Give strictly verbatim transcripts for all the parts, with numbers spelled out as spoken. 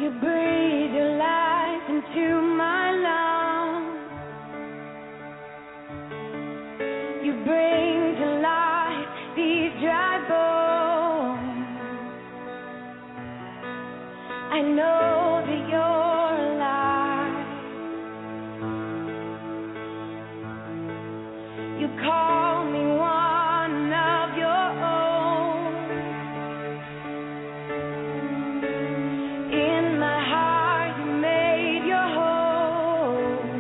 You breathe your life into my lungs. You bring to life these dry bones. I know that you're alive. You call me one of your own. In my heart you made your home.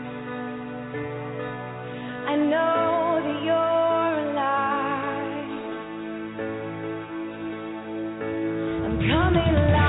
I know that you're alive. I'm coming alive.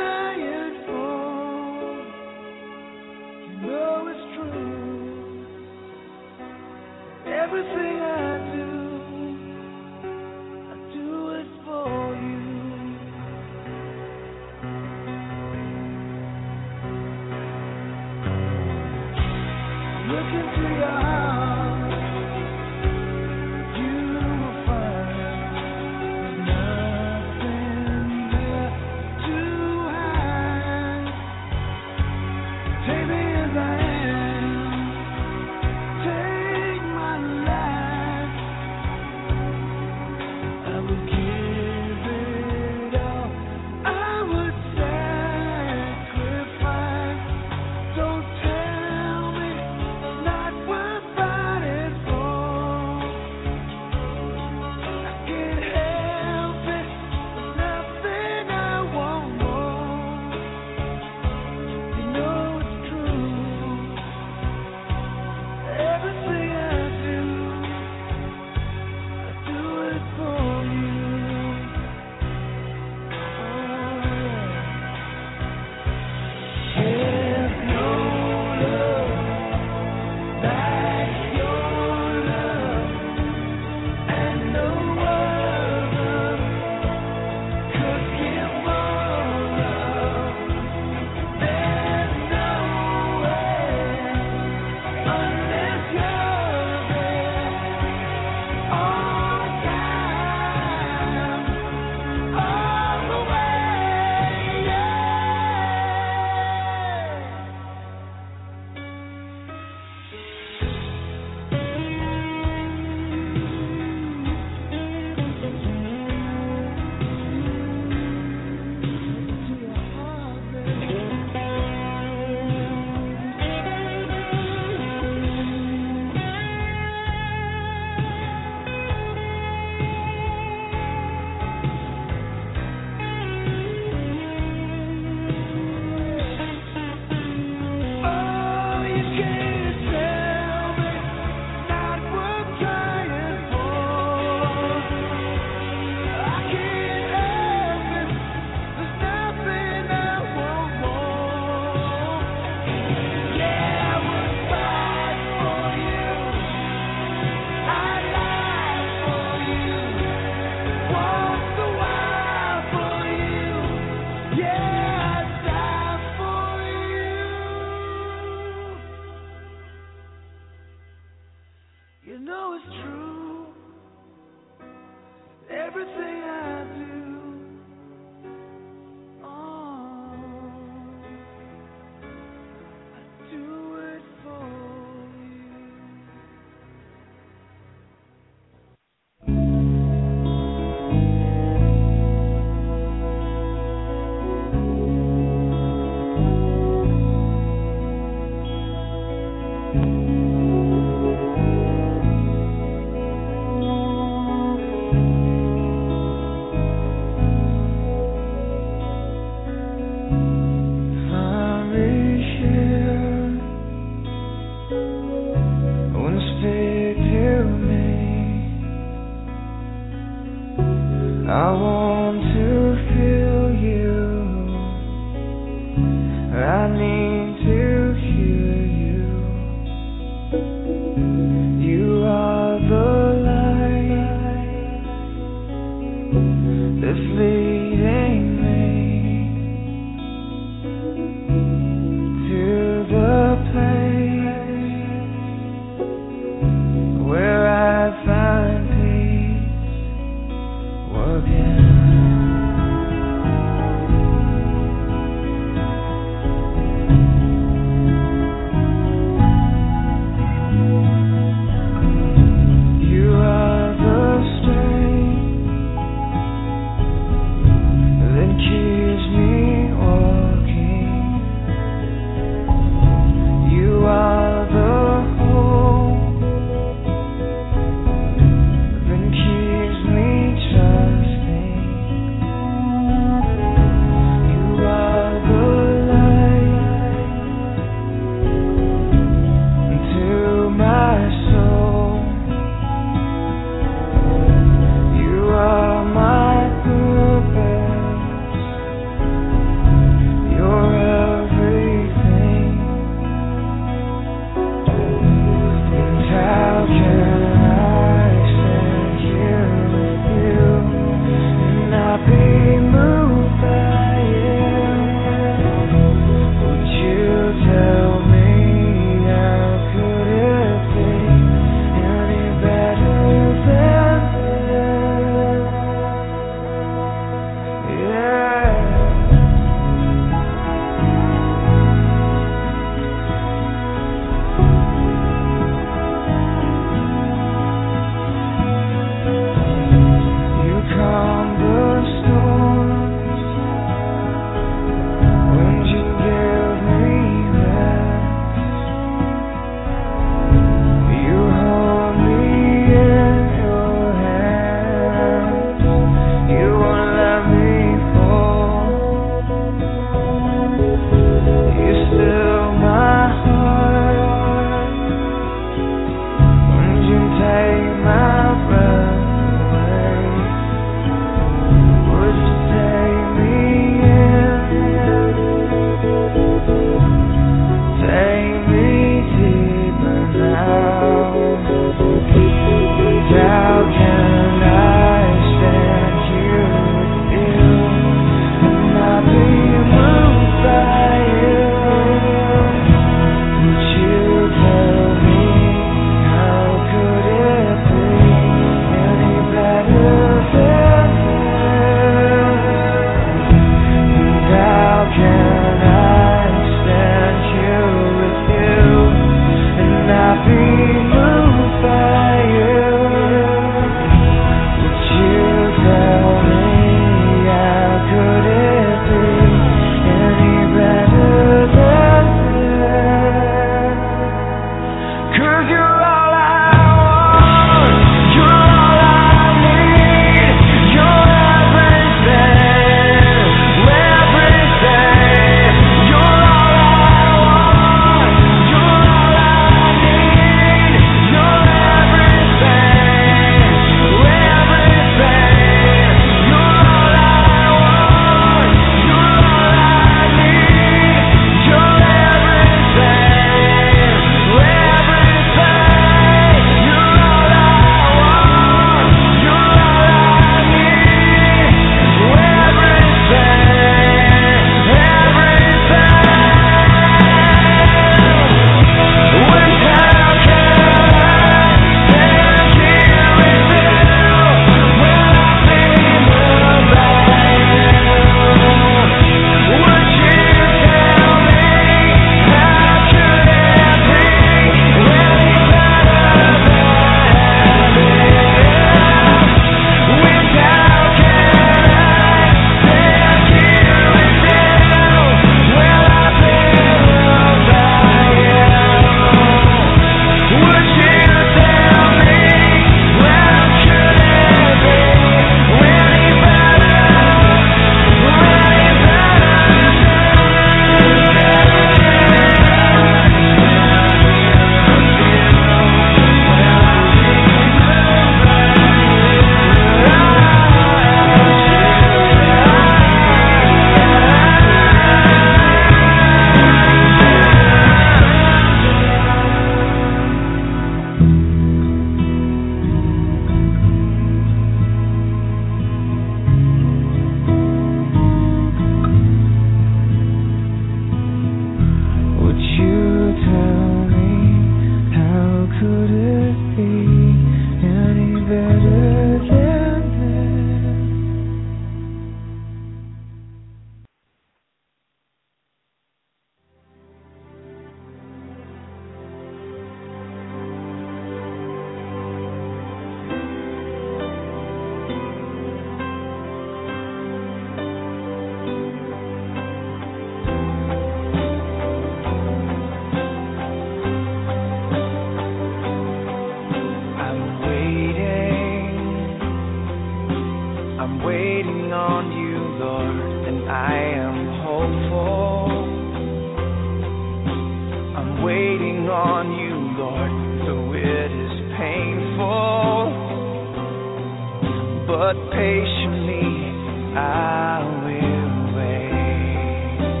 but patiently I will wait.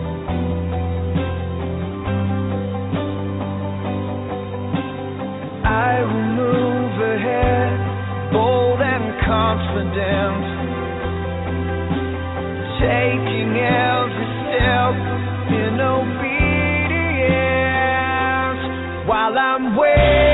I will move ahead, bold and confident, taking every step in obedience while I'm waiting.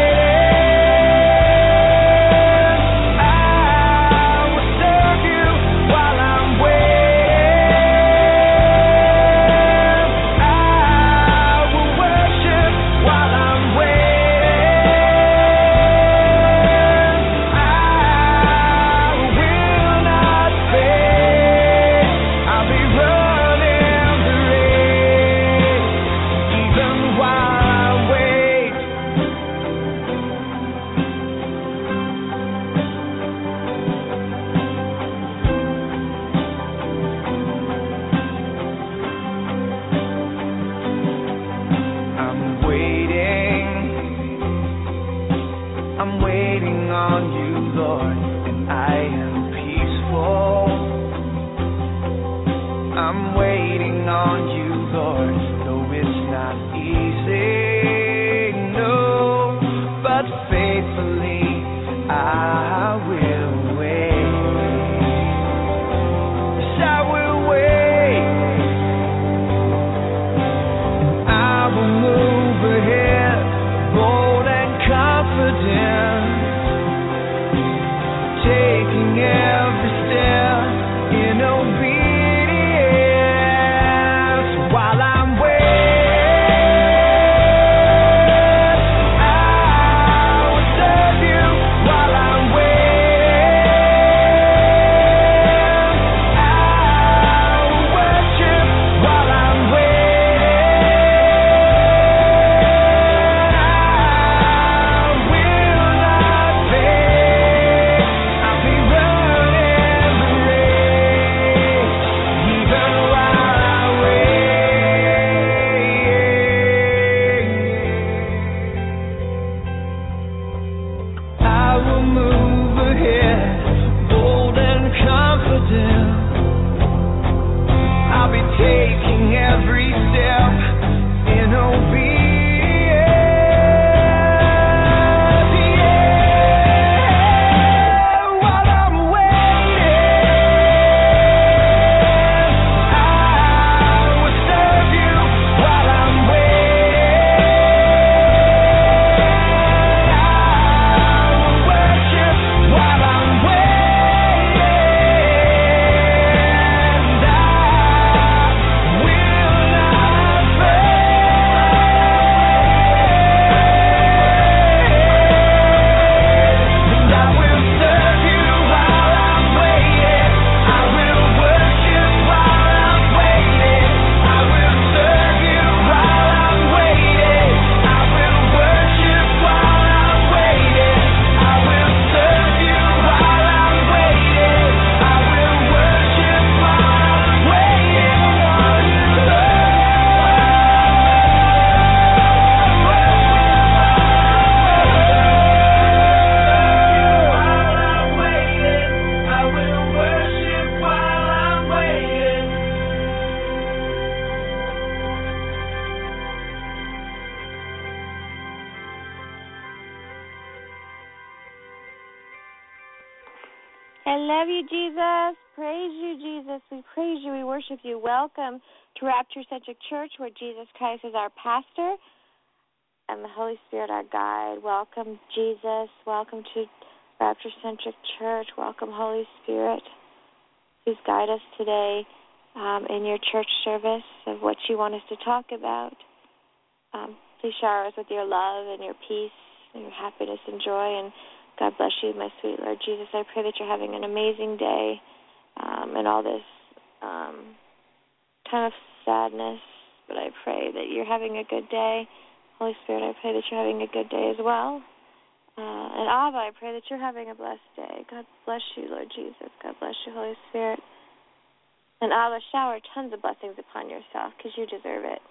I love you, Jesus. Praise you, Jesus. We praise you. We worship you. Welcome to Rapture Centric Church, where Jesus Christ is our pastor and the Holy Spirit our guide. Welcome, Jesus. Welcome to Rapture Centric Church. Welcome, Holy Spirit. Please guide us today um, in your church service of what you want us to talk about. Um, please shower us with your love and your peace and your happiness and joy, and God bless you, my sweet Lord Jesus. I pray that you're having an amazing day um, and all this um, kind of sadness, but I pray that you're having a good day. Holy Spirit, I pray that you're having a good day as well. Uh, and Abba, I pray that you're having a blessed day. God bless you, Lord Jesus. God bless you, Holy Spirit. And Abba, shower tons of blessings upon yourself because you deserve it.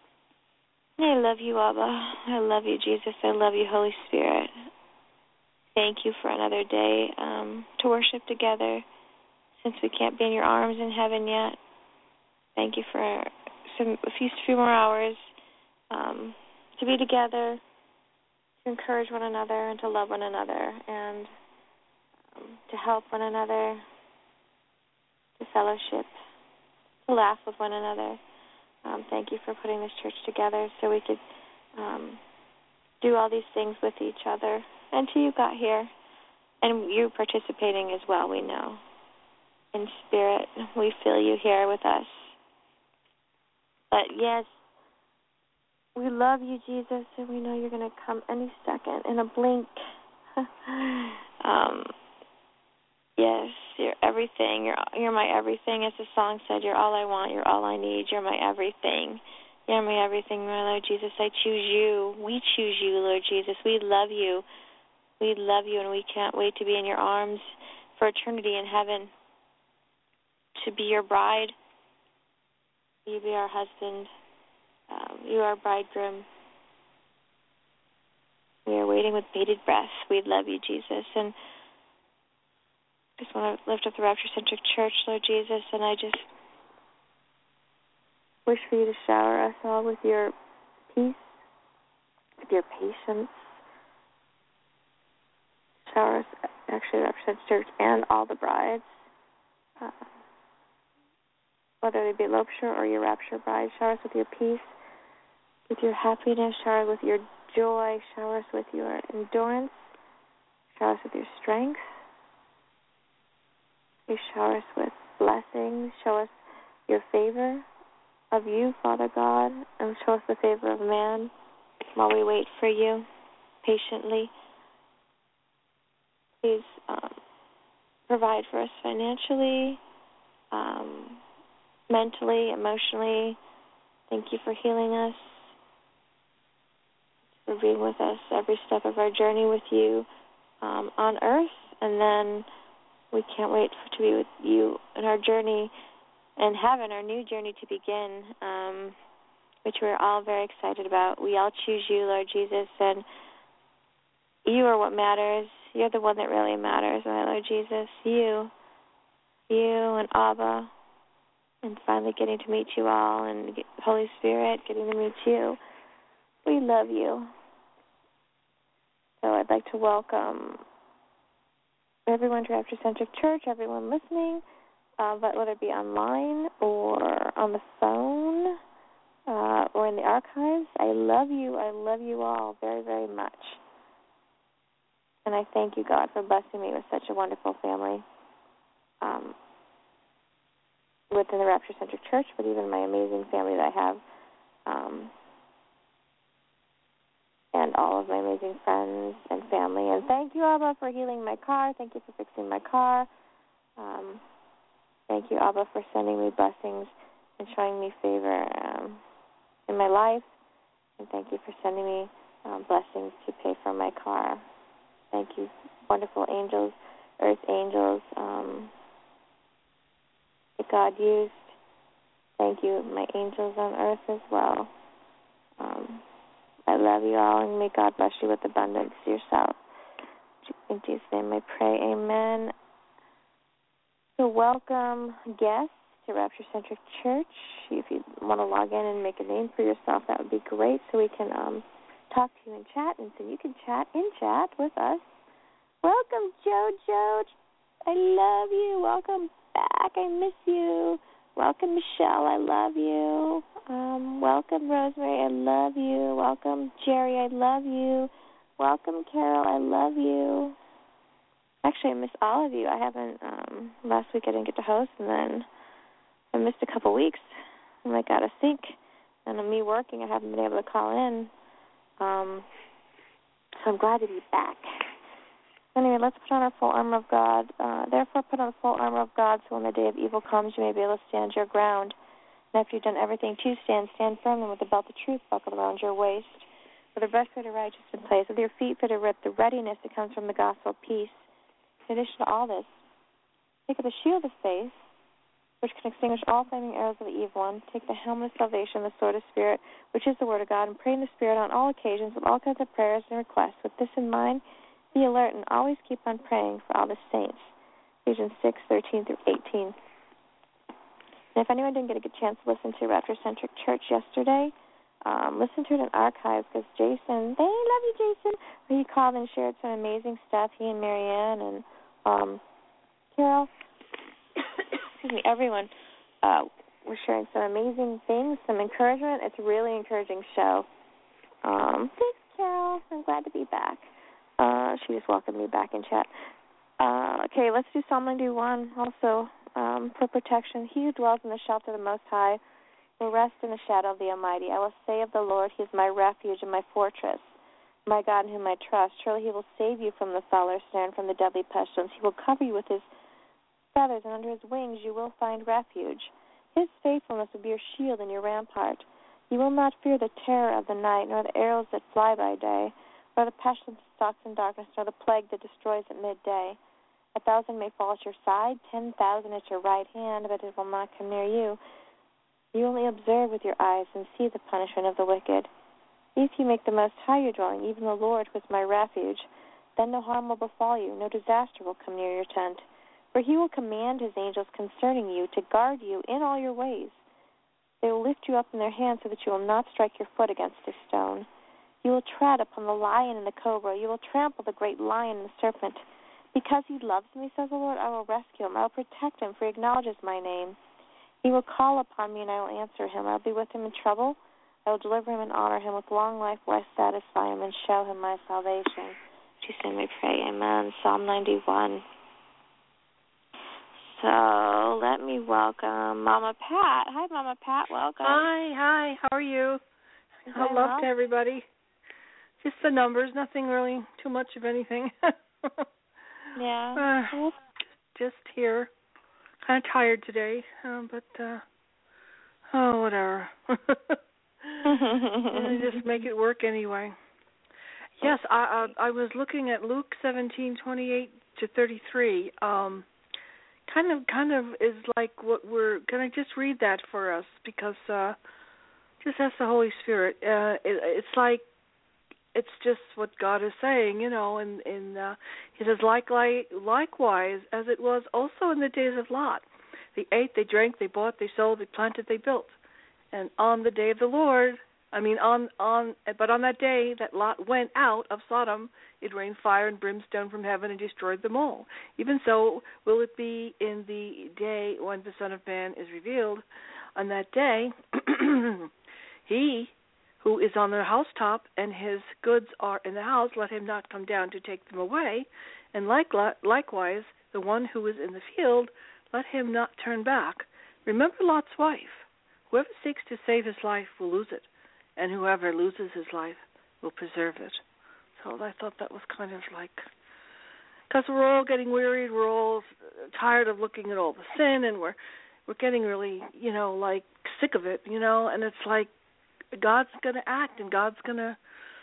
I love you, Abba. I love you, Jesus. I love you, Holy Spirit. thank you for another day um, to worship together since we can't be in your arms in heaven yet. Thank you for some, a few, few more hours um, to be together, to encourage one another and to love one another and um, to help one another, to fellowship, to laugh with one another. Um, thank you for putting this church together so we could um, do all these things with each other. And to you got here, and you participating as well, we know. In spirit, we feel you here with us. But yes, we love you, Jesus, and we know you're going to come any second, in a blink. um, yes, you're everything. You're you're my everything. As the song said, you're all I want. You're all I need. You're my everything. You're my everything, my Lord Jesus. I choose you. We choose you, Lord Jesus. We love you. We love you, and we can't wait to be in your arms for eternity in heaven, to be your bride. You be our husband. Um, you are our bridegroom. We are waiting with bated breath. We love you, Jesus. And just want to lift up the Rapture Centric Church, Lord Jesus, and I just wish for you to shower us all with your peace, with your patience. Shower us, actually, the Rapture Centric Church and all the brides, uh, whether they be Lopeshire or your Rapture bride. Shower us with your peace, with your happiness. Shower us with your joy. Shower us with your endurance. Shower us with your strength. You shower us with blessings. Show us your favor of you, Father God, and show us the favor of man while we wait for you patiently. Please um, provide for us financially, um, mentally, emotionally. Thank you for healing us, for being with us every step of our journey with you um, on earth, and then we can't wait for, to be with you in our journey in heaven, our new journey to begin, um, which we're all very excited about. We all choose you, Lord Jesus, and you are what matters. You're the one that really matters, my Lord Jesus. You, you and Abba, and finally getting to meet you all, and get, Holy Spirit, getting to meet you. We love you. So I'd like to welcome everyone to Rapture Centric Church, everyone listening, uh, but whether it be online or on the phone uh, or in the archives. I love you. I love you all very, very much. And I thank you, God, for blessing me with such a wonderful family um, within the Rapture Centric Church, but even my amazing family that I have, um, and all of my amazing friends and family. And thank you, Abba, for healing my car. Thank you for fixing my car. Um, thank you, Abba, for sending me blessings and showing me favor um, in my life. And thank you for sending me um, blessings to pay for my car. Thank you, wonderful angels, earth angels, um, that God used. Thank you, my angels on earth as well. Um, I love you all, and may God bless you with abundance yourself. In Jesus' name I pray, amen. So welcome guests to Rapture Centric Church. If you want to log in and make a name for yourself, that would be great, so we can um, talk to you in chat, and so you can chat in chat with us. Welcome, JoJo. I love you. Welcome back. I miss you. Welcome, Michelle. I love you. Um, welcome, Rosemary. I love you. Welcome, Jerry. I love you. Welcome, Carol. I love you. Actually, I miss all of you. I haven't, um, last week I didn't get to host, and then I missed a couple weeks. I'm like out of sync. And me working, I haven't been able to call in. Um, so I'm glad to be back. Anyway, let's put on our full armor of God. Uh, therefore, put on the full armor of God, so when the day of evil comes, you may be able to stand your ground. And after you've done everything to stand, stand firm, and with the belt of truth buckled around your waist, with the breastplate of righteousness in place, with your feet fitted with the readiness that comes from the gospel of peace. In addition to all this, take up the shield of faith, which can extinguish all flaming arrows of the evil one. Take the helmet of salvation, the sword of Spirit, which is the word of God, and pray in the Spirit on all occasions with all kinds of prayers and requests. With this in mind, Be alert and always keep on praying for all the saints. Ephesians six, thirteen through eighteen. And if anyone didn't get a good chance to listen to Rapture Centric Church yesterday, um, listen to it in archives because Jason, they love you, Jason. He called and shared some amazing stuff. He and Marianne and um, Carol, excuse me, everyone uh, were sharing some amazing things, some encouragement. It's a really encouraging show. Um, thanks, Carol. I'm glad to be back. Uh, she just welcomed me back in chat. Uh, okay, let's do Psalm ninety-one also. Um, for protection, he who dwells in the shelter of the Most High will rest in the shadow of the Almighty. I will say of the Lord, he is my refuge and my fortress, my God in whom I trust. Surely he will save you from the fowler's snare and from the deadly pestilence. He will cover you with his feathers, and under his wings you will find refuge. His faithfulness will be your shield and your rampart. You will not fear the terror of the night, nor the arrows that fly by day, nor the pestilence that stalks in darkness, nor the plague that destroys at midday. A thousand may fall at your side, ten thousand at your right hand, but it will not come near you. You only observe with your eyes and see the punishment of the wicked. If you make the Most High your dwelling, even the Lord who is my refuge, then no harm will befall you, no disaster will come near your tent. For he will command his angels concerning you to guard you in all your ways. They will lift you up in their hands so that you will not strike your foot against a stone. You will tread upon the lion and the cobra. You will trample the great lion and the serpent. Because he loves me, says the Lord, I will rescue him. I will protect him, for he acknowledges my name. He will call upon me, and I will answer him. I will be with him in trouble. I will deliver him and honor him. With long life will I satisfy him and show him my salvation. To send we pray. Amen. Psalm ninety-one. So let me welcome Mama Pat. Hi, Mama Pat. Welcome. Hi, hi. How are you? Hello well. to everybody. Just the numbers. Nothing really too much of anything. Yeah. Uh, just here. Kind of tired today, uh, but, uh, oh, whatever. Just make it work anyway. Yes, I, I I was looking at Luke seventeen, twenty-eight to thirty-three. Um, kind of, kind of is like what we're going to just read that for us because uh, just ask the Holy Spirit. Uh, it, it's like, it's just what God is saying, you know, and, and uh, he says, like, like, likewise, as it was also in the days of Lot. They ate, they drank, they bought, they sold, they planted, they built. And on the day of the Lord, I mean, on, on, but on that day that Lot went out of Sodom, it rained fire and brimstone from heaven and destroyed them all. Even so will it be in the day when the Son of Man is revealed. On that day, he who is on the housetop and his goods are in the house, let him not come down to take them away. And like, likewise, the one who is in the field, let him not turn back. Remember Lot's wife. Whoever seeks to save his life will lose it, and whoever loses his life will preserve it. So I thought that was kind of like, because we're all getting wearied, we're all tired of looking at all the sin, and we're we're getting really, you know, like sick of it, you know, and it's like, God's going to act and God's going to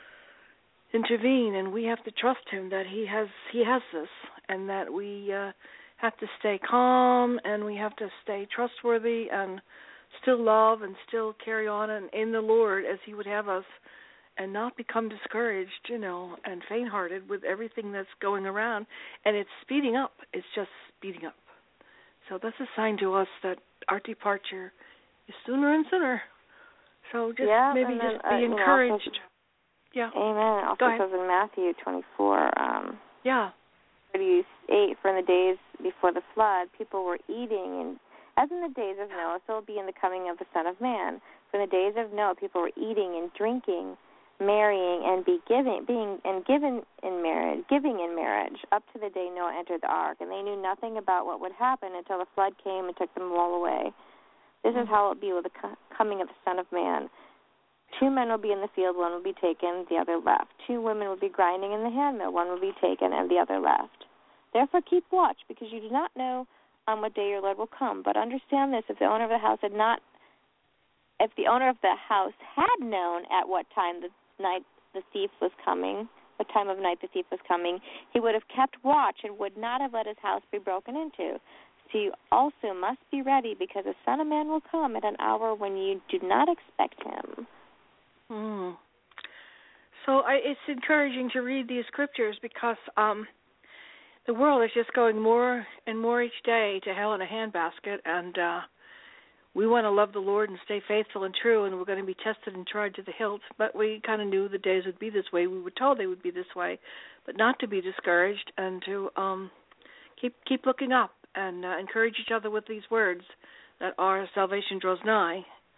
intervene, and we have to trust him that he has he has this, and that we uh, have to stay calm, and we have to stay trustworthy and still love and still carry on and in the Lord as he would have us, and not become discouraged, you know, and faint-hearted with everything that's going around. And it's speeding up. It's just speeding up. So that's a sign to us that our departure is sooner and sooner. So just yeah, maybe then, just be uh, encouraged. You know, also, yeah. Amen. It also says in Matthew twenty-four, um, yeah. thirty-eight, for in the days before the flood, people were eating, and as in the days of Noah, so will be in the coming of the Son of Man. For in the days of Noah, people were eating and drinking, marrying, and be giving, being and given in marriage, giving in marriage, up to the day Noah entered the ark, and they knew nothing about what would happen until the flood came and took them all away. This is how it will be with the coming of the Son of Man. Two men will be in the field, one will be taken, the other left. Two women will be grinding in the handmill, one will be taken, and the other left. Therefore keep watch, because you do not know on what day your Lord will come. But understand this, if the owner of the house had not, if the owner of the house had known at what time the night the thief was coming, what time of night the thief was coming, he would have kept watch and would not have let his house be broken into. So you also must be ready, because the Son of Man will come at an hour when you do not expect him. Mm. So I, it's encouraging to read these scriptures because um, the world is just going more and more each day to hell in a handbasket, and uh, we want to love the Lord and stay faithful and true, and we're going to be tested and tried to the hilt. But we kind of knew the days would be this way. We were told they would be this way, but not to be discouraged and to um, keep keep looking up and uh, encourage each other with these words that our salvation draws nigh.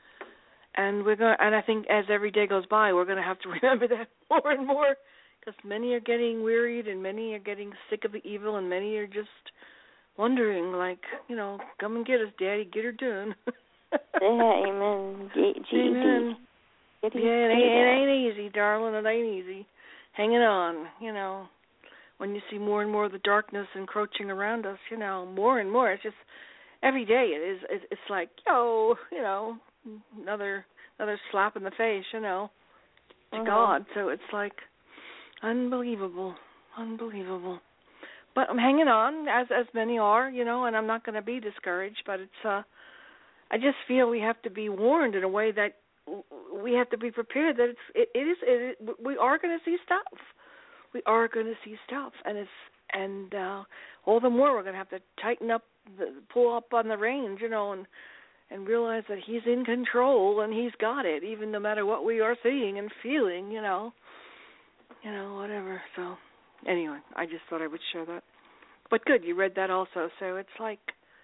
And we're going, and I think as every day goes by, we're going to have to remember that more and more, because many are getting wearied, and many are getting sick of the evil, and many are just wondering, like, you know, come and get us, Daddy, get her done. Yeah, amen. G- G- amen. G- yeah, it ain't, it ain't easy, darling. It ain't easy. Hanging on, you know. When you see more and more of the darkness encroaching around us, you know, more and more. It's just every day it is. It's, it's like, yo, you know. Another another slap in the face, you know, to uh-huh. God. So it's like unbelievable, unbelievable. But I'm hanging on, as as many are, you know, and I'm not going to be discouraged. But it's, uh, I just feel we have to be warned in a way that we have to be prepared that it's it, it is it, we are going to see stuff. We are going to see stuff, and it's and uh, all the more we're going to have to tighten up, the, pull up on the reins, you know, and. and realize that he's in control and he's got it, even no matter what we are seeing and feeling, you know, you know, whatever. So anyway, I just thought I would share that. But good, you read that also. So it's like,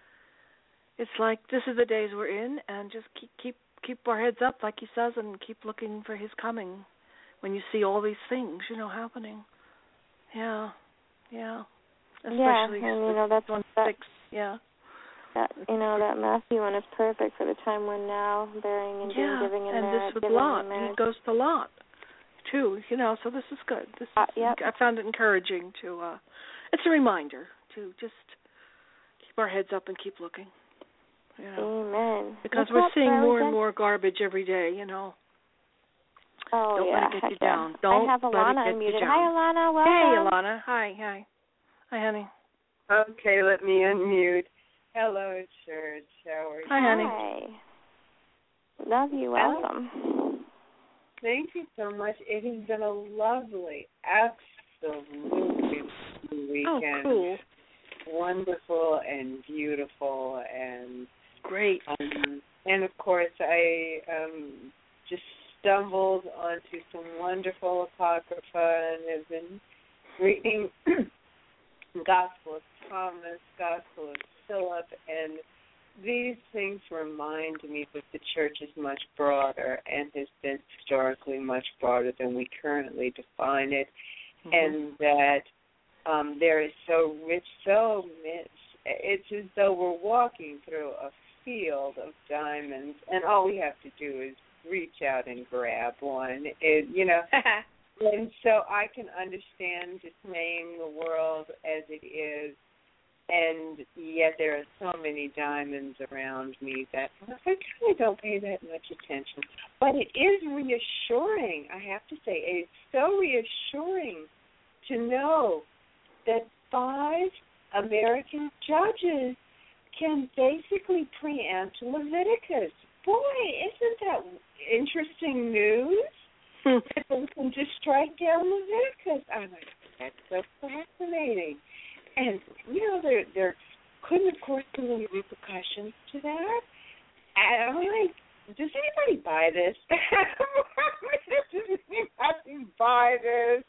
it's like this is the days we're in, and just keep keep keep our heads up, like he says, and keep looking for his coming. When you see all these things, you know, happening. Yeah, yeah. Especially yeah, and you know that's one that, six. Yeah. That you know that Matthew one is perfect for the time we're now, bearing and yeah, being giving in and marriage. this with Lot, he goes to Lot too. You know, so this is good. This is, uh, yep. I found it encouraging to. Uh, it's a reminder to just keep our heads up and keep looking. You know, amen. Because What's we're up, seeing Darlington? more and more garbage every day. You know. Oh Don't yeah, let it get you yeah. down. Don't I have Alana let it get unmuted. you down. Hi, Alana. Welcome. Hey, Alana. Hi, hi. Hi, honey. Okay, let me unmute. Hello, church. How are you? Hi, honey. Hi. Love you. Welcome. Thank you so much. It has been a lovely, absolutely weekend. Oh, cool. Wonderful and beautiful and great. Um, and of course, I um, just stumbled onto some wonderful apocrypha and have been reading Gospel of Thomas, Gospel of Philip, and these things remind me that the church is much broader and has been historically much broader than we currently define it, mm-hmm. and that um, there is so rich, so much. It's as though we're walking through a field of diamonds, and all we have to do is reach out and grab one. It, you know. And so I can understand dismaying the world as it is, and yet there are so many diamonds around me that I kind of don't pay that much attention. But it is reassuring, I have to say. It's so reassuring to know that five American judges can basically preempt Leviticus. Boy, isn't that interesting news? People can just strike down Leviticus. I'm like, that's so fascinating. And, you know, there there couldn't, of course, be any repercussions to that. And I'm like, does anybody buy this? Does anybody buy this?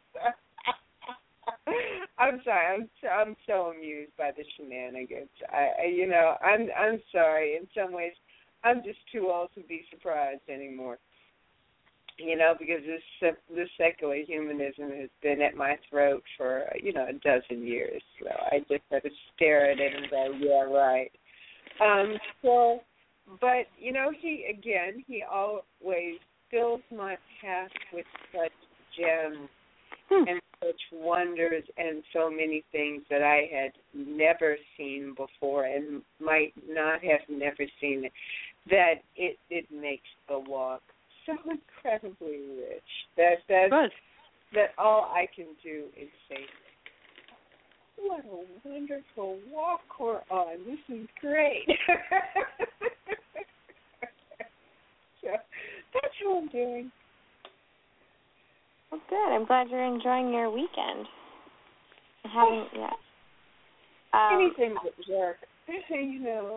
I'm sorry. I'm so, I'm so amused by the shenanigans. I, I, you know, I'm I'm sorry. In some ways, I'm just too old to be surprised anymore. You know, because this this secular humanism has been at my throat for, you know, a dozen years. So I just have to stare at it and go, yeah, right. Um, so, but, you know, he, again, he always fills my path with such gems hmm. and such wonders and so many things that I had never seen before and might not have never seen, that it, it makes the walk so incredibly rich that that, that all I can do is say, what a wonderful walk we're on. This is great. So that's what I'm doing. Well, good. I'm glad you're enjoying your weekend. I haven't yet. Um, Anything but work. you know.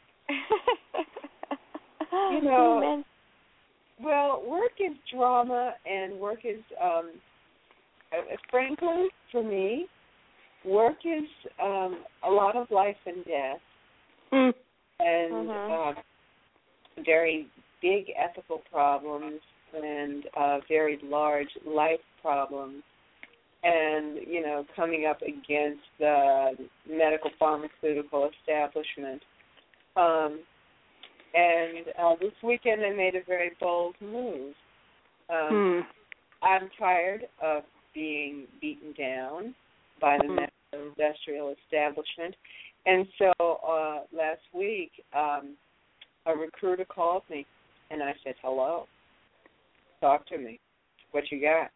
you know. Well, work is drama, and work is, um, uh, frankly, for me, work is um, a lot of life and death, mm. and mm-hmm. uh, very big ethical problems, and uh, very large life problems, and, you know, coming up against the medical pharmaceutical establishment. Um, and uh, this weekend I made a very bold move. Um, hmm. I'm tired of being beaten down by the medical industrial establishment. And so uh, last week um, a recruiter called me, and I said, hello, talk to me. What you got?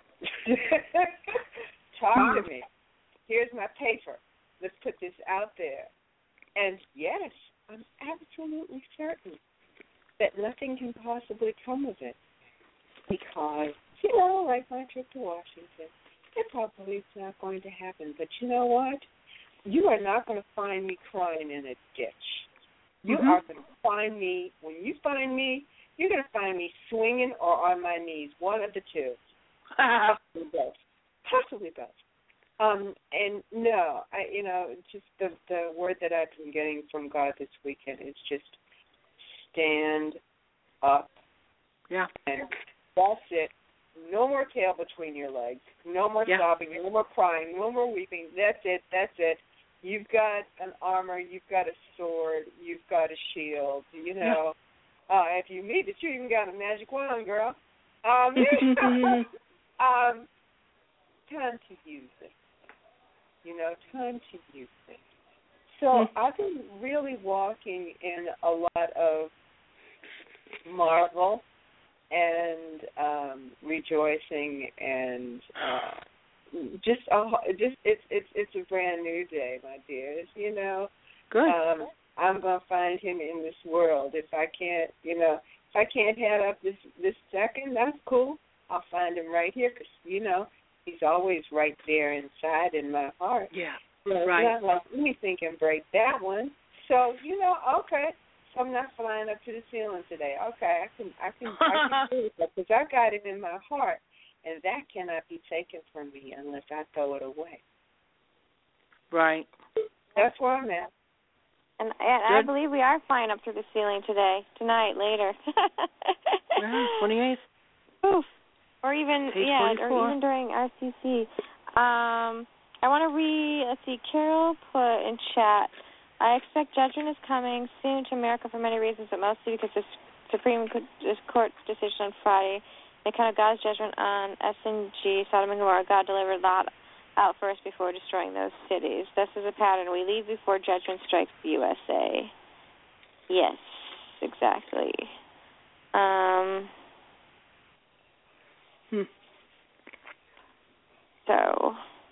Talk to me. Here's my paper. Let's put this out there. And yes, I'm absolutely certain that nothing can possibly come of it because, you know, like my trip to Washington, it probably is not going to happen. But you know what? You are not going to find me crying in a ditch. You mm-hmm. are going to find me, when you find me, you're going to find me swinging or on my knees, one of the two. Possibly both. Possibly both. Um, and no, I, you know, just the the word that I've been getting from God this weekend is just stand up. Yeah. And that's it. No more tail between your legs. No more yeah. sobbing. No more crying. No more weeping. That's it. That's it. You've got an armor. You've got a sword. You've got a shield. You know, yeah. uh, if you need it, you even got a magic wand, girl. Um, um, time to use it. You know, time to use it. So mm-hmm. I've been really walking in a lot of marvel and um, rejoicing, and uh, just a, just it's it's it's a brand new day, my dears. You know, good. Um, I'm gonna find him in this world. If I can't, you know, if I can't head up this this second, that's cool. I'll find him right here, because you know. He's always right there inside in my heart. Yeah, so right. It's not like anything can break that one. So, you know, okay, so I'm not flying up to the ceiling today. Okay, I can I can, I can do it because I got it in my heart, and that cannot be taken from me unless I throw it away. Right. That's where I'm at. And, and I believe we are flying up to the ceiling today, tonight, later. Yeah, twenty-eighth. Oof. Or even, Page yeah, forty-four. or even during R C C. Um, I want to read, let's see, Carol put in chat, I expect judgment is coming soon to America for many reasons, but mostly because the Supreme Court decision on Friday made kind of God's judgment on S and G, Sodom and Gomorrah. God delivered Lot out first before destroying those cities. This is a pattern. We leave before judgment strikes the U S A. Yes, exactly. Um... Hmm. So,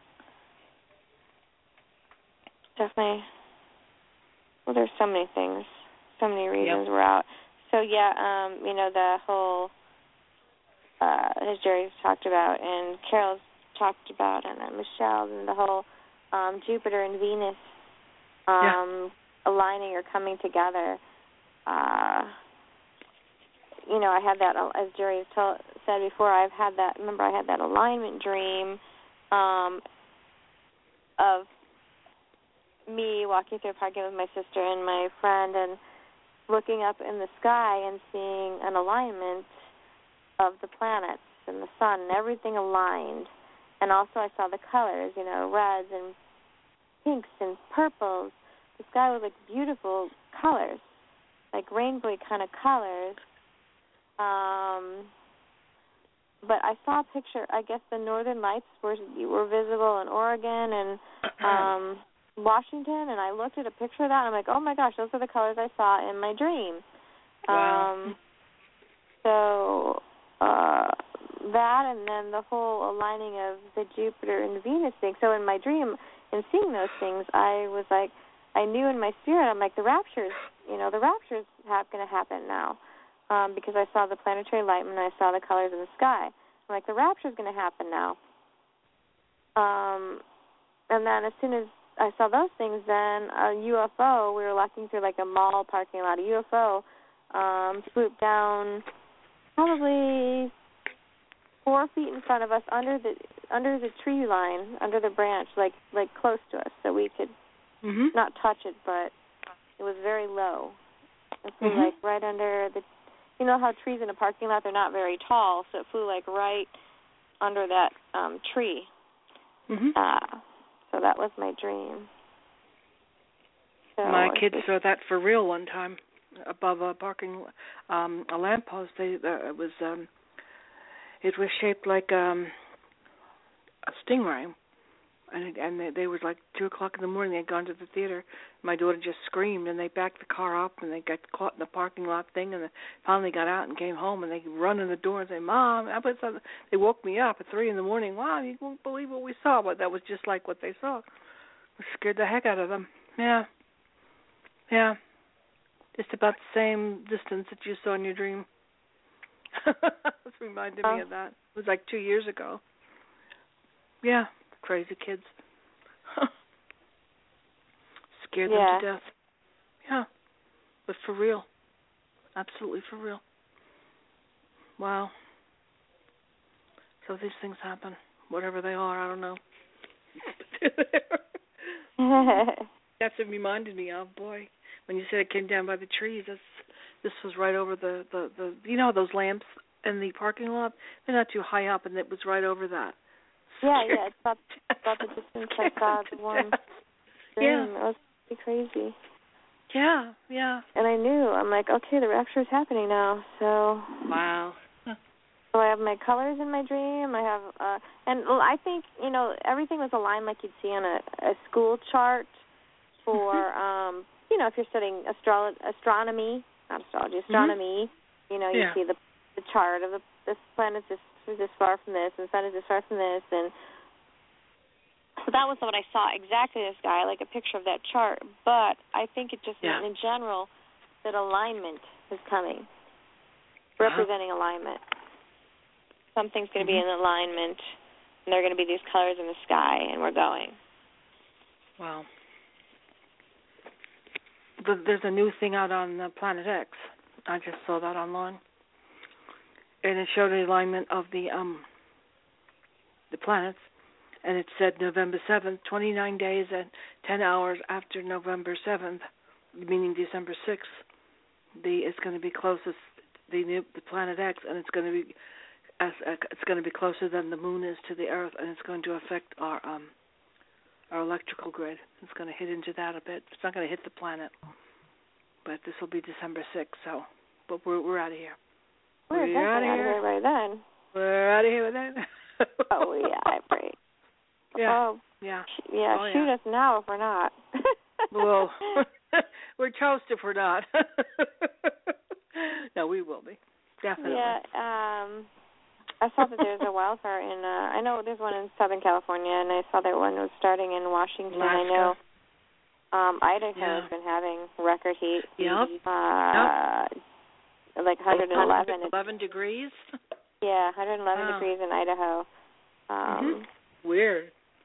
definitely, well, there's so many things, so many reasons yep. we're out. So, yeah, um, you know, the whole, uh, as Jerry's talked about, and Carol's talked about, and uh, Michelle, and the whole um, Jupiter and Venus um, yeah. aligning or coming together. Uh You know, I had that, as Jerry has told, said before, I've had that, remember I had that alignment dream um, of me walking through a parking with my sister and my friend and looking up in the sky and seeing an alignment of the planets and the sun and everything aligned. And also I saw the colors, you know, reds and pinks and purples. The sky was like beautiful colors, like rainbow kind of colors. Um, but I saw a picture, I guess the northern lights were were visible in Oregon and um, Washington, and I looked at a picture of that, and I'm like, oh, my gosh, those are the colors I saw in my dream. Wow. Um, so uh, that and then the whole aligning of the Jupiter and Venus thing. So in my dream, in seeing those things, I was like, I knew in my spirit, I'm like, the rapture's, you know, the rapture's ha- going to happen now. Um, because I saw the planetary alignment and I saw the colors of the sky. I'm like, the rapture's going to happen now. Um, and then as soon as I saw those things, then a U F O, we were walking through like a mall parking lot, a U F O um, swooped down probably four feet in front of us under the under the tree line, under the branch, like like close to us, so we could mm-hmm. not touch it, but it was very low. It flew mm-hmm. like right under the, you know how trees in a parking lot, they're not very tall, so it flew like right under that um, tree. Mm-hmm. Uh, so that was my dream. So my kids just, saw that for real one time above a parking um, a lamppost. They uh, it was um, it was shaped like um, a stingray. And it, and they, they was like two o'clock in the morning. They had gone to the theater. My daughter just screamed, and they backed the car up, and they got caught in the parking lot thing, and they finally got out and came home, and they run in the door and say, "Mom!" I put something. They woke me up at three in the morning. Wow, you won't believe what we saw, but that was just like what they saw. It scared the heck out of them. Yeah, yeah, just about the same distance that you saw in your dream. This reminded oh. me of that. It was like two years ago. Yeah. Crazy kids. Scared yeah. them to death. Yeah. But for real. Absolutely for real. Wow. So these things happen. Whatever they are, I don't know. That's what it reminded me of, boy. When you said it came down by the trees, that's, this was right over the, the, the, you know those lamps in the parking lot? They're not too high up, and it was right over that. Yeah, yeah, it's about, about the distance I saw the one dream. Yeah. It was pretty crazy. Yeah, yeah. And I knew, I'm like, okay, the rapture is happening now, so. Wow. So I have my colors in my dream. I have, uh, and well, I think, you know, everything was aligned like you'd see on a, a school chart for, um, you know, if you're studying astro- astronomy, not astrology, astronomy, mm-hmm. you know, you yeah. see the the chart of the this planet's this this far from this, and the sun is this far from this, and so that was what I saw exactly. This guy, like a picture of that chart. But I think it just yeah. meant in general that alignment is coming, uh-huh. representing alignment. Something's going to mm-hmm. be in alignment, and there are going to be these colors in the sky, and we're going. Wow. There's a new thing out on uh, Planet X. I just saw that online. And it showed the alignment of the um the planets, and it said November seventh, twenty-nine days and ten hours after November seventh, meaning December sixth, the it's going to be closest the new, the Planet X, and it's going to be as uh, it's going to be closer than the moon is to the Earth, and it's going to affect our um our electrical grid. It's going to hit into that a bit. It's not going to hit the planet, but this will be December sixth. So, but we're we're out of here. We're, we're out of here. here by then. We're out of here by then. Oh yeah, I pray. Yeah. Oh yeah. Sh- yeah. Oh, shoot yeah. us now if we're not. Well, we're toast if we're not. No, we will be definitely. Yeah. Um. I saw that there's a wildfire in. Uh, I know there's one in Southern California, and I saw that one was starting in Washington. Alaska. I know. Um, Idaho yeah. has been having record heat. Yep. Uh, yep. Like one hundred eleven. one hundred eleven degrees. Yeah, one hundred eleven wow. degrees in Idaho. Um, mm-hmm. Weird.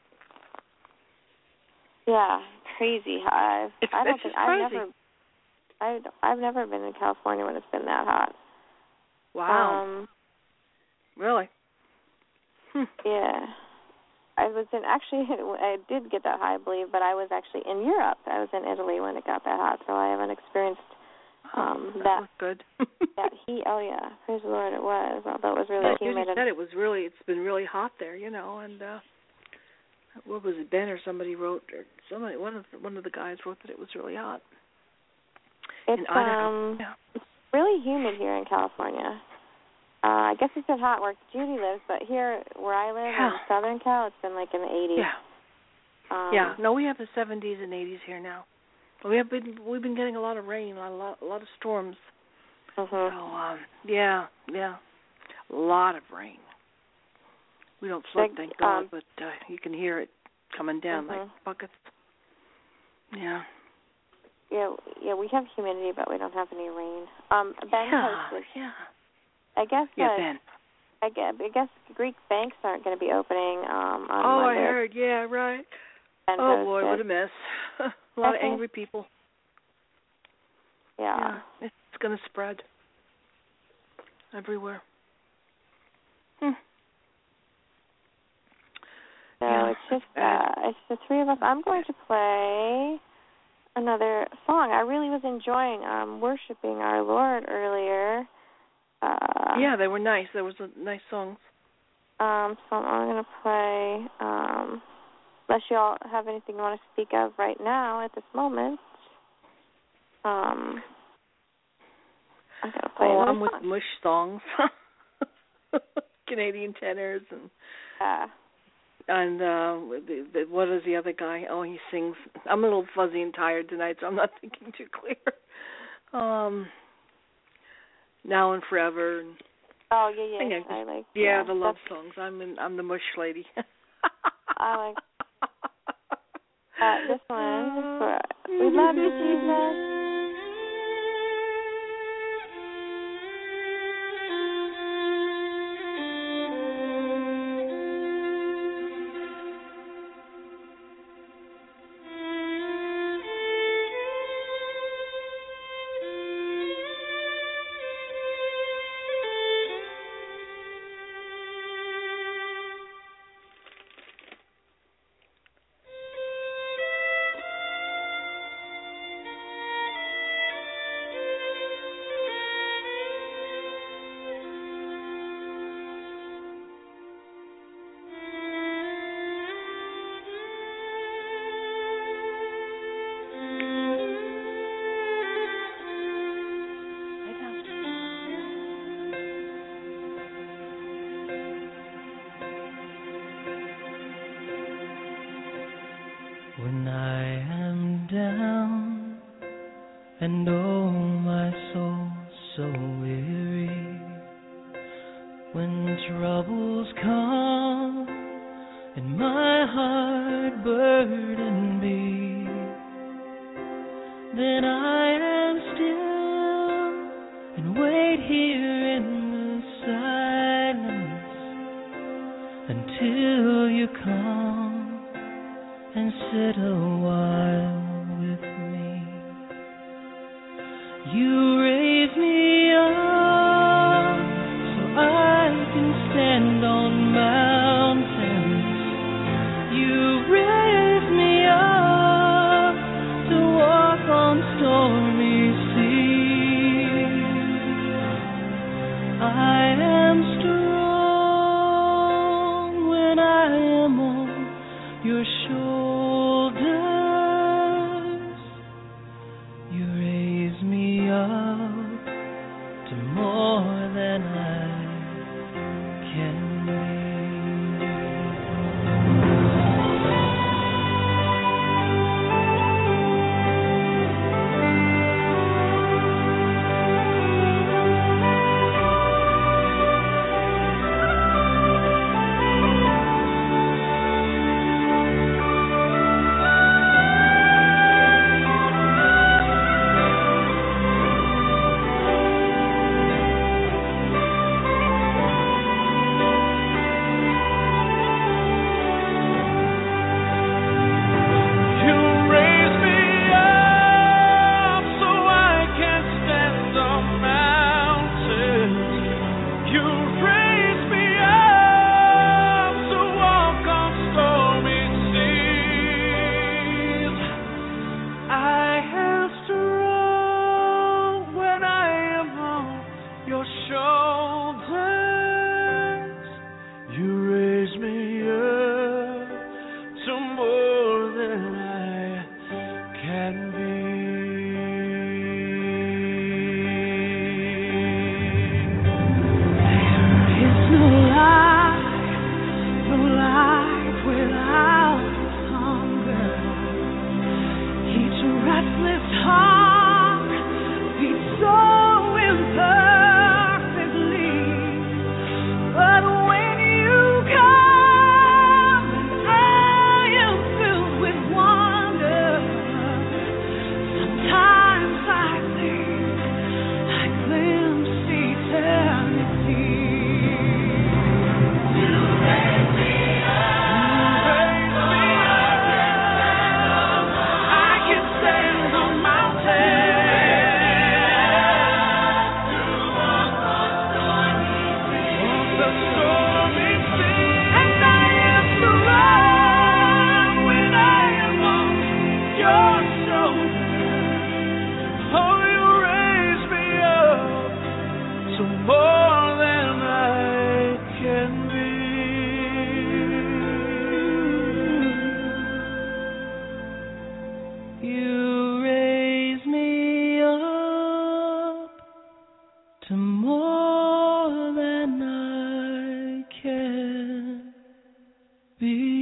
Yeah, crazy high. It's, I don't it's think just I've crazy. never. I I've never been in California when it's been that hot. Wow. Um, really? Hmm. Yeah. I was in, actually, I did get that high, I believe, but I was actually in Europe. I was in Italy when it got that hot, so I haven't experienced um, oh, that. that. Was good. that heat. Oh, yeah. Praise the Lord, it was. Although it was really well, humid. You said it was really, it's been really hot there, you know, and uh, what was it, Ben or somebody wrote, or somebody, one of the, one of the guys wrote that it was really hot. It's, in Idaho. um, yeah. it's really humid here in California. Uh, I guess it's been hot where Judy lives, but here where I live yeah. in Southern Cal, it's been like in the eighties. Yeah. Um, yeah. No, we have the seventies and eighties here now. We have been we've been getting a lot of rain, a lot a lot of storms. Mm-hmm. So um, yeah, yeah, a lot of rain. We don't flood, Big, thank God, um, but uh, you can hear it coming down mm-hmm. like buckets. Yeah. Yeah, yeah, we have humidity, but we don't have any rain. Um, Ben yeah, posted. yeah. I guess Yeah, that Ben. I I guess, I guess Greek banks aren't going to be opening um, on oh, Monday. I heard. Yeah, right. And oh, boy, posted. what a mess. a lot of angry people. Yeah. yeah it's going to spread everywhere. Hmm. So yeah. it's just uh, it's the three of us. I'm going to play another song. I really was enjoying um, worshiping our Lord earlier. Uh, yeah, they were nice. There was a nice songs. Um, so I'm going to play, um, unless you all have anything you want to speak of right now at this moment. Um, I'm going to play oh, another I'm with song. mush songs. Canadian tenors and Yeah. and uh, the, the, what is the other guy? Oh, he sings. I'm a little fuzzy and tired tonight, so I'm not thinking too clear. Um, Now and Forever. And oh yeah, yeah. I think I like. Yeah, yeah the love that's, songs. I'm in, I'm the mush lady. I like. Uh, this one is for We Love You, Jesus. When I am down and oh my soul so weary, when troubles come and my heart burden be, then I am still and wait here in the silence until you come and sit a while with me. You raise me up so I can stand on mountains. You raise me up to walk on stormy seas. I am strong when I am on your shoulders. You raise me up to more than I can be. Restless heart beats so imperfectly. more than I can be. You raise me up to more than I can be.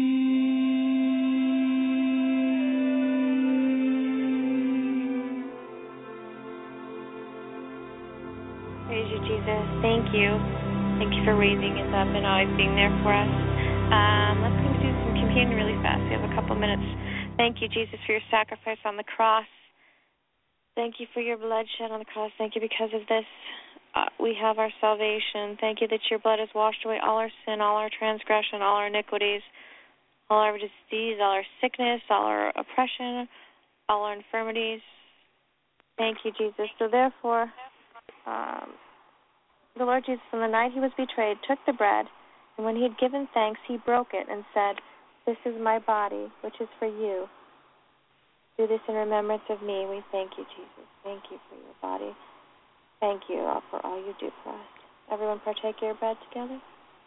Praise you, Jesus. Thank you. Thank you for raising us up and always being there for us. Um, let's go do some communion really fast. We have a couple minutes. Thank you, Jesus, for your sacrifice on the cross. Thank you for your blood shed on the cross. Thank you because of this. Uh, we have our salvation. Thank you that your blood has washed away all our sin, all our transgression, all our iniquities, all our disease, all our sickness, all our oppression, all our infirmities. Thank you, Jesus. So therefore, um, the Lord Jesus, on the night he was betrayed, took the bread, and when he had given thanks, he broke it and said, "This is my body, which is for you. Do this in remembrance of me." We thank you, Jesus. Thank you for your body. Thank you all for all you do for us. Everyone partake your bread together.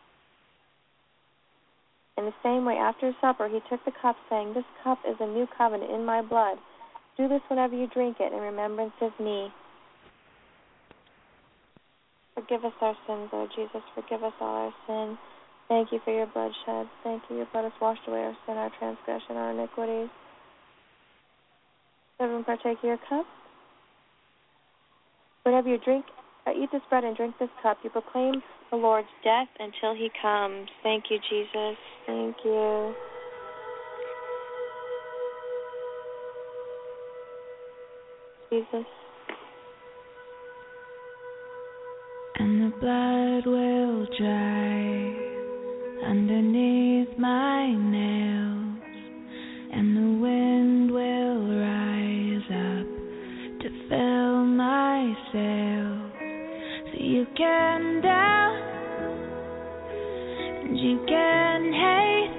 In the same way, after supper, he took the cup, saying, "This cup is a new covenant in my blood. Do this whenever you drink it in remembrance of me." Forgive us our sins, Lord Jesus. Forgive us all our sin. Thank you for your blood shed. Thank you, your blood has washed away our sin, our transgression, our iniquities. Everyone partake your cup. Whenever you drink, uh, eat this bread and drink this cup, you proclaim the Lord's death until he comes. Thank you, Jesus. Thank you. Jesus. And the blood will dry underneath my nails, and the wind will rise up to fill my sails. So you can doubt and you can hate,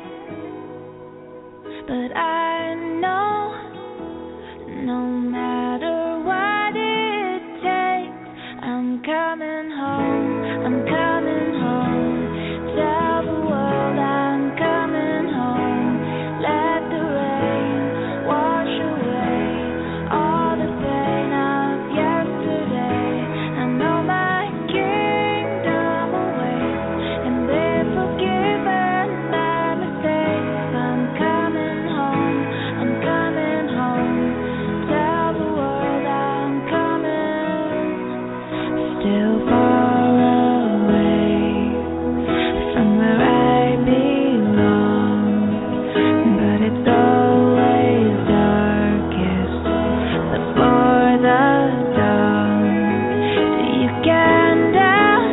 but I know no matter what it takes, I'm coming home, I'm coming home. Tell the world I'm coming home. Let the rain wash away all the pain of yesterday. I know my kingdom awaits, and they're forgiven my mistakes. I'm coming home, I'm coming home. Tell the world I'm coming. Still far away from where I belong, but it's always darkest before the dawn. So you can doubt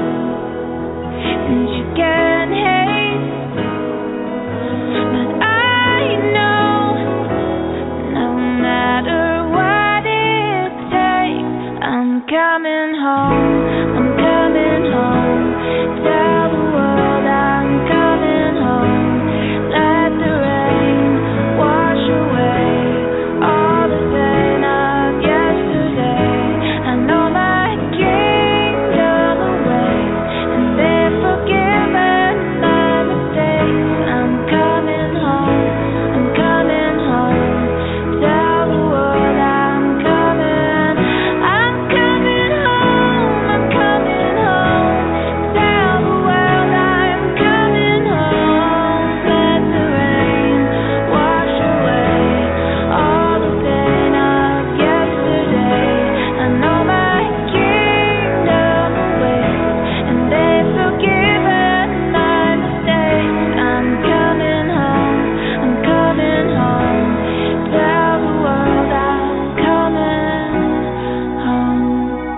and you can hate, but I know no matter what it takes, I'm coming home, I'm coming home. Tell the world I'm coming home. Let the rain wash away all the pain of yesterday. I know my kingdom awaits, and they're forgiven my mistakes. I'm coming home, I'm coming home. Tell the world I'm coming, I'm coming home, I'm coming home. Tell the world I'm coming home. Let the rain wash away all the pain of yesterday. I know my kingdom awaits, and they've forgiven my mistakes. I'm coming home, I'm coming home. Tell the world I'm coming home.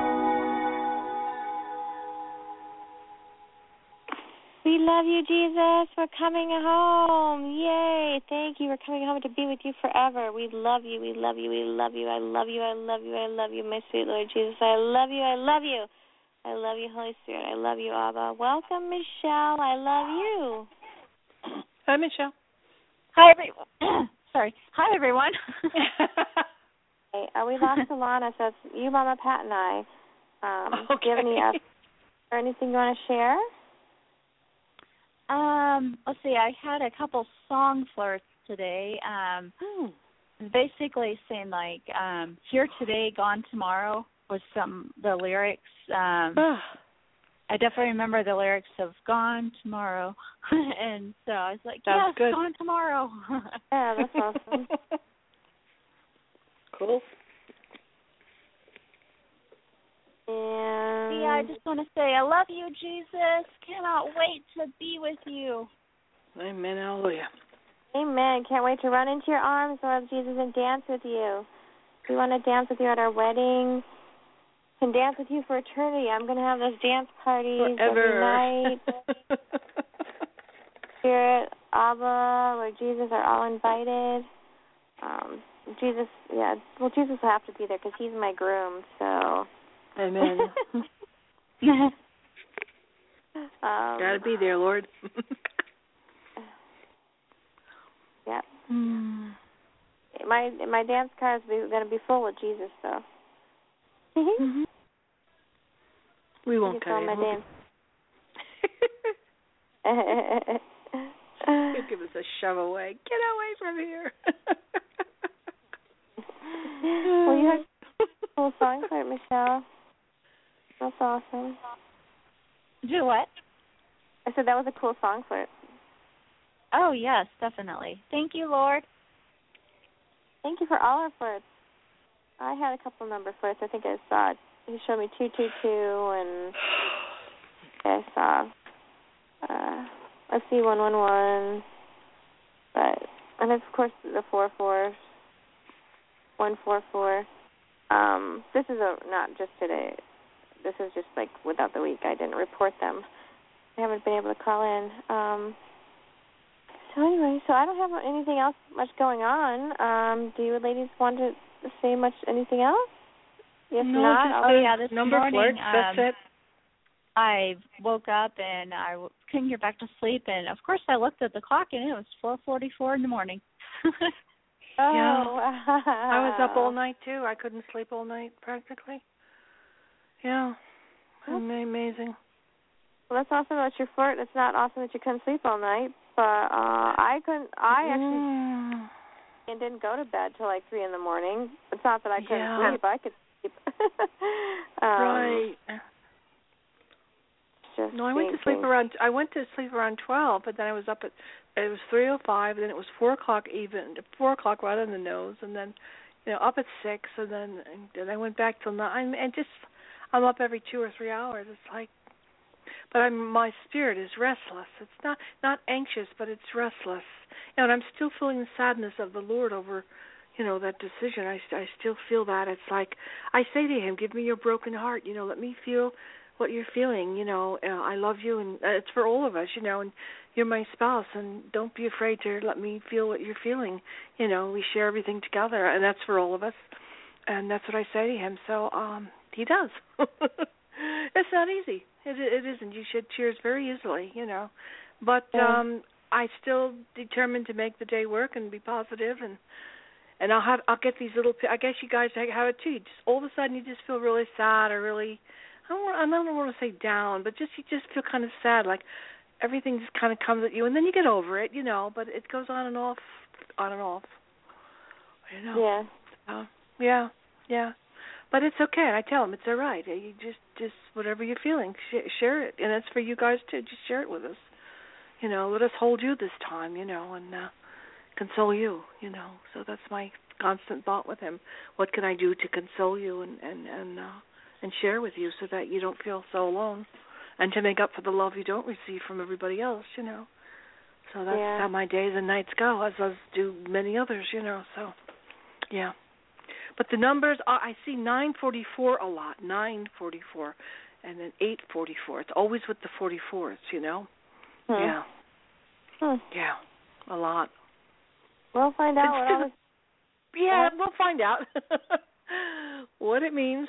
We love you, Jesus. We're coming home. Yay. Thank you. We're coming home to be with you forever. We love you. We love you. We love you. I love you. I love you. I love you, my sweet Lord Jesus. I love you. I love you. I love you, Holy Spirit. I love you, Abba. Welcome, Michelle. I love you. Hi, Michelle. Hi, everyone. Sorry. Hi, everyone. Hey, uh, we lost Alana, so it's you, Mama Pat, and I. Um, Okay. Do you have any up or anything you want to share? Um, let's see. I had a couple song flirts today. Um, Hmm. basically saying like um, "Here Today, Gone Tomorrow" was some the lyrics. Um, I definitely remember the lyrics of "Gone Tomorrow," and so I was like, That's "Yes, good. gone tomorrow." Yeah, that's awesome. Cool. And Yeah, I just want to say I love you, Jesus. Cannot wait to be with you. Amen. Hallelujah. Amen. Can't wait to run into your arms, Lord Jesus, and dance with you. We want to dance with you at our wedding. Can dance with you for eternity. I'm going to have those dance parties Forever. every night. Spirit, Abba, Lord Jesus are all invited. Um, Jesus, yeah, well, Jesus will have to be there because he's my groom, so. Amen. um, Gotta be there, Lord. Yeah. Mm. My my dance car is going to be full with Jesus, so. Mm-hmm. We won't Thank you cut for it. my dance. He'll give us a shove away. Get away from here. Well, you had a cool song for it, Michelle. That's awesome. Do what? I said that was a cool song for it. Oh, yes, definitely. Thank you, Lord. Thank you for all our flirts. I had a couple number flirts. I think I saw, he showed me two two two, and I saw, uh, let's see, one one one, but, and of course the four four, one four four. Um, this is a, not just today. This is just like without the week. I didn't report them. I haven't been able to call in. Um, so anyway, so I don't have anything else much going on. Um, do you ladies want to say much anything else? If no, not, just I'll Oh, yeah, this number morning, flirts, that's um, it. I woke up and I w- couldn't get back to sleep, and of course I looked at the clock and it was four forty-four in the morning. Oh, Yeah. wow. I was up all night too. I couldn't sleep all night practically. Yeah. Ama- Amazing. Well, that's awesome about your flirt. It's not awesome that you couldn't sleep all night, but uh, I couldn't. I actually Mm. and didn't go to bed till like three in the morning. It's not that I couldn't Yeah. sleep. I could sleep. um, Right. Just No, I went to sleep thinking. around. I went to sleep around twelve, but then I was up at. It was three o five, and then it was four o'clock even. Four o'clock right on the nose, and then, you know, up at six, and then and then I went back till nine, and just I'm up every two or three hours. It's like, but I'm my spirit is restless. It's not not anxious, but it's restless. You know, and I'm still feeling the sadness of the Lord over, you know, that decision. I I still feel that. It's like I say to Him, "Give me your broken heart. You know, let me feel what you're feeling. You know, uh, I love you, and uh, it's for all of us. You know, and you're my spouse, and don't be afraid to let me feel what you're feeling. You know, we share everything together, and that's for all of us." And that's what I say to Him. So um, He does. It's not easy. It, it isn't. You shed tears very easily, you know. But Yeah. um, I still determined to make the day work and be positive, and and I'll have I'll get these little. I guess you guys have it too. Just all of a sudden, you just feel really sad or really. I don't. Want, I don't want to say down, but just you just feel kind of sad, like everything just kind of comes at you, and then you get over it, you know. But it goes on and off, on and off. You know. Yeah. Uh, yeah. Yeah. But it's okay. And I tell them it's all right. You just, just whatever you're feeling, sh- share it, and that's for you guys too. Just share it with us. You know, let us hold you this time. You know, and uh, console you. You know, so that's my constant thought with Him. What can I do to console you and and and uh, and share with you so that you don't feel so alone, and to make up for the love you don't receive from everybody else. You know, so that's Yeah. how my days and nights go, as as do many others. You know, so yeah. But the numbers, are, I see nine forty-four a lot, nine forty-four, and then eight forty-four. It's always with the forty-fours, you know? Hmm. Yeah. Hmm. Yeah, a lot. We'll find out what all this. Yeah, we'll find out what it means.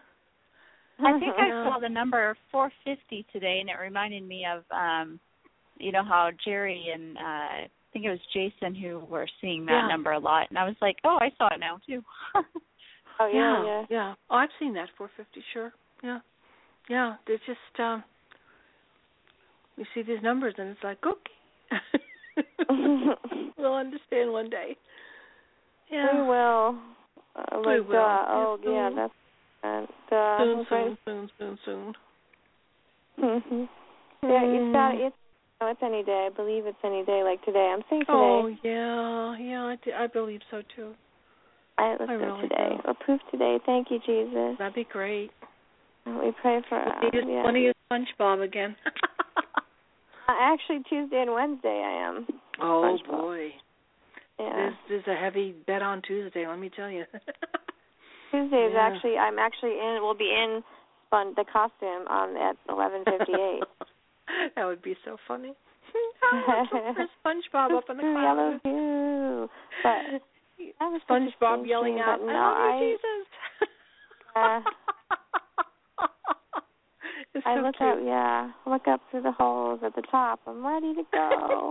I think I Yeah. saw the number four fifty today, and it reminded me of, um, you know, how Jerry and uh, I think it was Jason who were seeing that Yeah. number a lot. And I was like, oh, I saw it now, too. Oh, yeah, yeah, yeah. yeah. Oh, I've seen that, four fifty, sure. yeah, yeah. There's just um, we see these numbers and it's like, okay, we'll understand one day. Yeah, we will. Uh, we like, will. Uh, oh yes, yeah, that's uh, uh, soon, soon, soon, soon, soon. Mm-hmm. Yeah, it's got it's. Oh, it's any day. I believe it's any day. Like today, I'm saying today. Oh yeah, yeah. I, th- I believe so too. I, let's I go really today. do. Approve today. Thank you, Jesus. That'd be great. We pray for. Uh, Want yeah. to use SpongeBob again? uh, actually, Tuesday and Wednesday I am. Oh SpongeBob. boy. Yeah. There's, there's a heavy bet on Tuesday. Let me tell you. Tuesday is yeah. actually. I'm actually in. We'll be in spun the costume on at eleven fifty-eight. That would be so funny. Oh, for SpongeBob up in the clouds. Yellow goo. But that was SpongeBob yelling dream, out, no, "I love you, I, Jesus." Uh, it's I so look cute. up, yeah, look up through the holes at the top. I'm ready to go.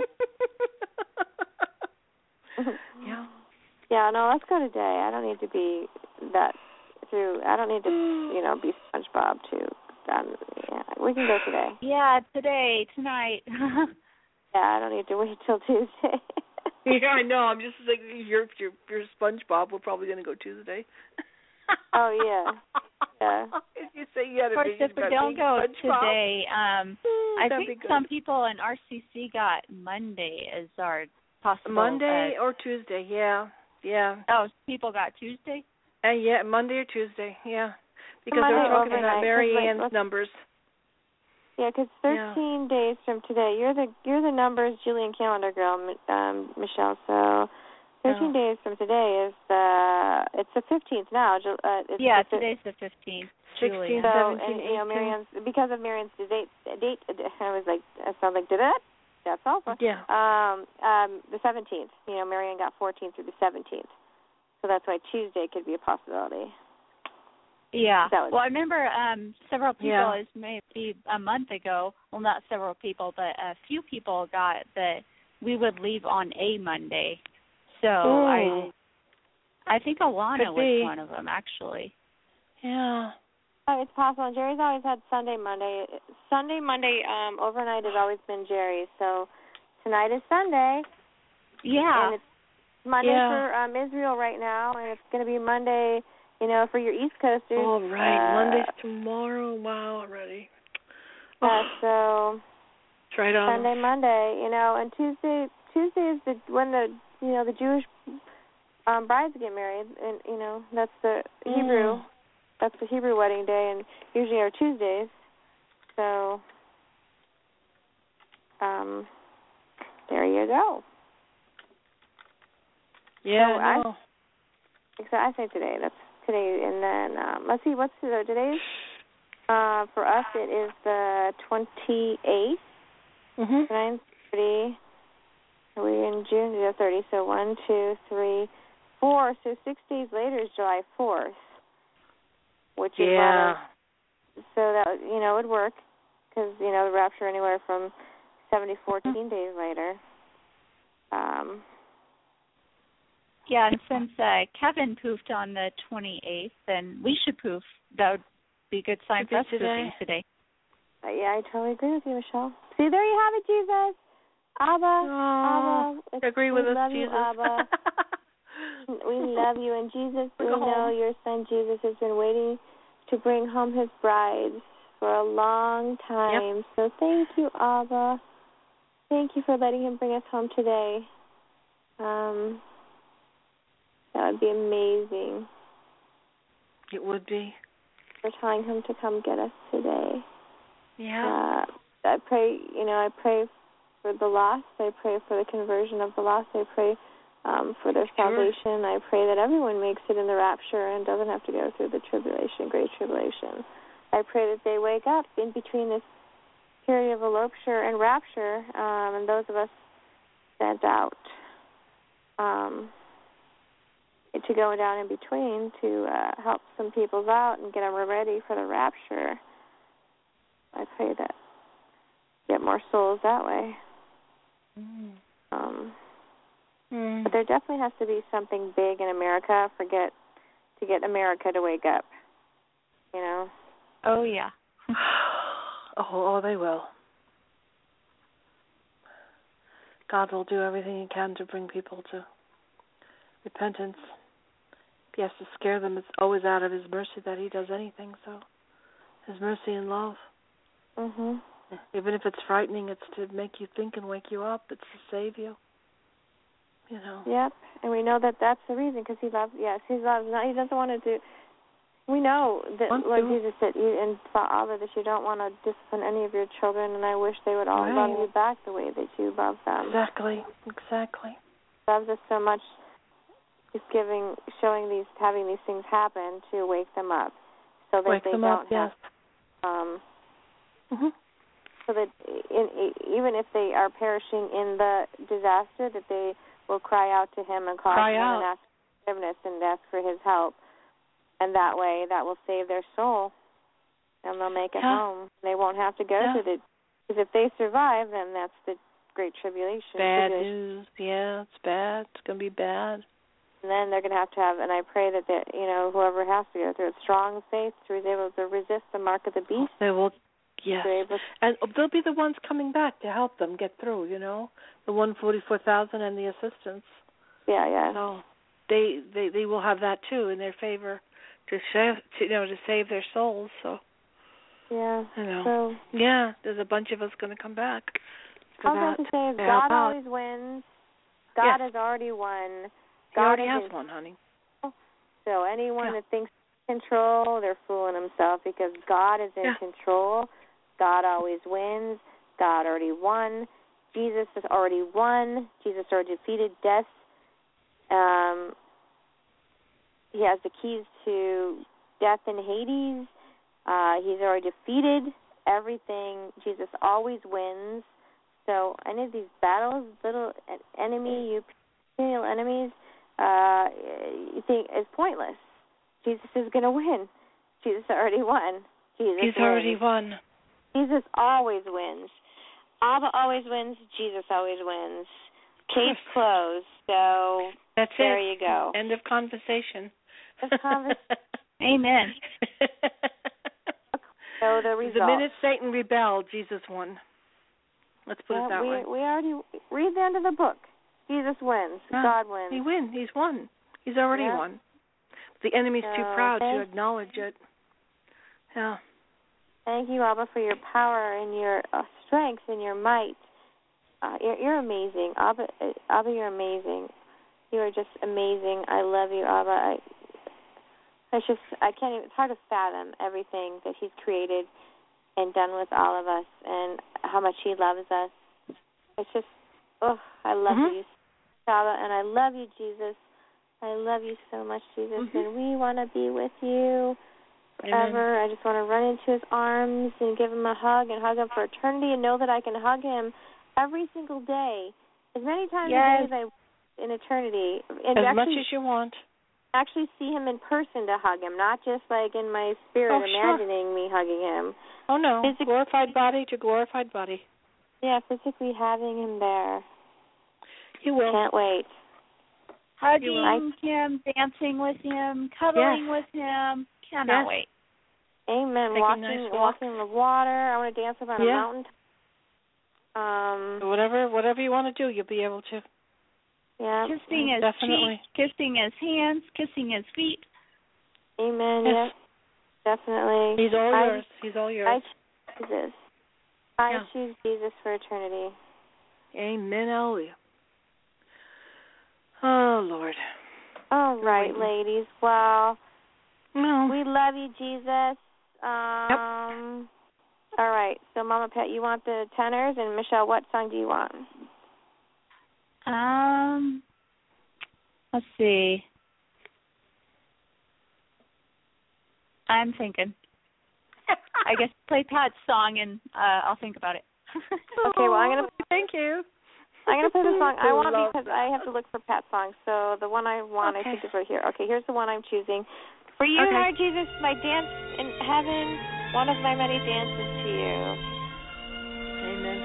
Yeah. Yeah, no, let's go today. I don't need to be that through. I don't need to, you know, be SpongeBob to. Um, yeah, we can go today. Yeah, today, tonight. Yeah, I don't need to wait till Tuesday. Yeah, I know. I'm just like you're you're, you're SpongeBob. We're probably going to go Tuesday. Oh yeah, yeah. If you say you had Of course, a vision if we about don't being go SpongeBob, today, um, I that'd think be good. some people in R C C got Monday as our possible. Monday uh, or Tuesday, yeah, yeah. Oh, people got Tuesday? Uh, yeah, Monday or Tuesday, yeah. Because Monday they're talking overnight, about Mary 'cause, like, Ann's let's- numbers. Yeah, because thirteen yeah. days from today, you're the you're the numbers Julian calendar girl, um, Michelle. So thirteen yeah. days from today is the it's the fifteenth now. Uh, it's yeah, the, today's the fifteenth. Sixteen, so, seventeen, and you know, Marianne's because of Marianne's date date. I was like, I sound like did it? That's awful. Yeah. Um, um, the seventeenth. You know, Marianne got fourteenth through the seventeenth, so that's why Tuesday could be a possibility. Yeah. Was, well, I remember um, several people, yeah. it may be a month ago, well, not several people, but a few people got that we would leave on a Monday. So Ooh. I I think Alana Could was be. one of them, actually. Yeah. Oh, it's possible. Jerry's always had Sunday, Monday. Sunday, Monday, um, overnight has always been Jerry's. So tonight is Sunday. Yeah. And it's Monday yeah. for um, Israel right now, and it's going to be Monday, you know, for your East Coasters. All right. Uh, Monday's tomorrow. Wow, already. Uh, Oh. so It's right on. Sunday, Monday, you know, and Tuesday. Tuesday is the when the you know the Jewish um, brides get married, and you know that's the Mm. Hebrew. That's the Hebrew wedding day, and usually are Tuesdays. So, um, there you go. Yeah, so I I, know. So I say today. That's today, and then um, let's see what's today. Today's uh, for us. It is the twenty-eighth. Mhm. Nine thirty. We're in June to the thirty. So one, two, three, four. So six days later is July fourth, which is yeah. Of, so that you know would work because you know the rapture anywhere from seven to fourteen mm-hmm. days later. Um. Yeah, and since uh, Kevin poofed on the twenty-eighth, then we should poof. That would be a good sign for us poofing today. Uh, yeah, I totally agree with you, Michelle. See, there you have it, Jesus. Abba, oh, Abba. Agree we with love us, you, Jesus. Abba. We love you, and Jesus, we know your son Jesus has been waiting to bring home his bride for a long time. Yep. So thank you, Abba. Thank you for letting him bring us home today. Um, that would be amazing. It would be. For telling him to come get us today. Yeah. Uh, I pray, you know, I pray for the lost. I pray for the conversion of the lost. I pray um, for their sure. salvation. I pray that everyone makes it in the rapture and doesn't have to go through the tribulation, great tribulation. I pray that they wake up in between this period of elopture and rapture, um, and those of us sent out um, to go down in between to uh, help some people out and get them ready for the rapture. I pray that get more souls that way. Mm. Um, mm. But there definitely has to be something big in America for get, to get America to wake up, you know? Oh, yeah. oh, oh, they will. God will do everything He can to bring people to repentance. If He has to scare them, it's always out of His mercy that He does anything. So, His mercy and love. Mhm. Even if it's frightening, it's to make you think and wake you up. It's to save you. You know. Yep, and we know that that's the reason, because He loves. Yes, He loves. Not, he doesn't want to do. We know that, Want Lord to. Jesus, that you and Father, that you don't want to discipline any of your children, and I wish they would all Right. love you back the way that you love them. Exactly. Exactly. He loves us so much. He's giving, showing these, having these things happen to wake them up, so that Wake they them don't up. Yes. have. Um, Mhm. so that in, even if they are perishing in the disaster, that they will cry out to Him and call Cry to Him out. and ask for forgiveness and ask for His help. And that way, that will save their soul, and they'll make it Yeah. home. They won't have to go Yeah. to the. Because if they survive, then that's the great tribulation. Bad tribulation. news. Yeah, it's bad. It's going to be bad. And then they're going to have to have, and I pray that, that you know, whoever has to go through a strong faith to be able to resist the mark of the beast. They will, yes. They're able to, And they'll be the ones coming back to help them get through, you know, the one hundred forty-four thousand and the assistants. yeah, yeah. So they, they they will have that too in their favor to save, to, you know, to save their souls. So Yeah. you know, So yeah, there's a bunch of us going to come back. For all I have that. to say is Yeah, God about- always wins. God Yes. has already won. He God already is has in one, honey. So anyone Yeah. that thinks in control, they're fooling himself, because God is in Yeah. control. God always wins. God already won. Jesus has already won. Jesus already defeated death. Um, he has the keys to death and Hades. Uh, he's already defeated everything. Jesus always wins. So any of these battles, little enemy, you potential enemies, uh, you think is pointless. Jesus is going to win. Jesus already won. Jesus He's wins. already won. Jesus always wins. Abba always wins. Jesus always wins. Case closed. So That's there it. you go. End of conversation. End of conversation. Amen. So the result. The minute Satan rebelled, Jesus won. Let's put yeah, it that we, way. We already read the end of the book. Jesus wins. Yeah, God wins. He wins. He's won. He's already Yeah. won. The enemy's too So, proud to thank- acknowledge it. Yeah. Thank you, Abba, for your power and your uh, strength and your might. Uh, you're, you're amazing, Abba. uh, Abba, you're amazing. You are just amazing. I love you, Abba. I, it's just I can't even. It's hard to fathom everything that He's created and done with all of us, and how much He loves us. It's just, oh, I love Mhm. you, Abba, and I love you, Jesus. I love you so much, Jesus, Mm-hmm. and we want to be with you. Amen. Ever. I just want to run into His arms and give Him a hug and hug Him for eternity, and know that I can hug Him every single day, as many times Yes. a day as I in eternity, and As actually, much as you want. actually see Him in person to hug Him, not just like in my spirit Oh, sure. imagining me hugging Him. Oh, no. Physic- glorified body to glorified body. Yeah, physically having Him there. You will. Can't wait. Hugging him, dancing with him, cuddling Yes. with him. Cannot Yes. wait. Amen. Take a walking, nice walk. walking in the water. I want to dance up on Yeah. a mountain. Um. Whatever, whatever you want to do, you'll be able to. Yeah. Kissing his Definitely. cheeks, kissing his hands, kissing his feet. Amen. Yes. Yep. Definitely. He's all I- yours. He's all I yours. choose Jesus. I Yeah. choose Jesus for eternity. Amen. Hallelujah. Oh, Lord. All right, waiting. ladies. Well, No. we love you, Jesus. Um, All right. So, Mama Pat, you want the tenors, and Michelle, what song do you want? Um, let's see. I'm thinking. I guess play Pat's song, and uh, I'll think about it. Okay. Well, I'm gonna. Thank you. I'm gonna play the song I want Love because that. I have to look for Pat songs. So the one I want, Okay. I think, is right here. Okay, here's the one I'm choosing. For you, Okay. Lord Jesus, my dance in heaven, one of my many dances to you. Amen.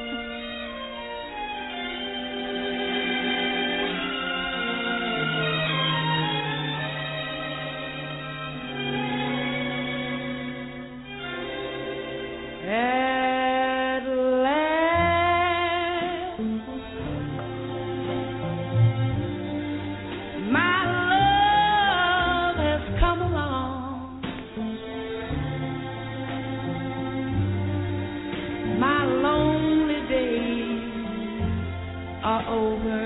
are over,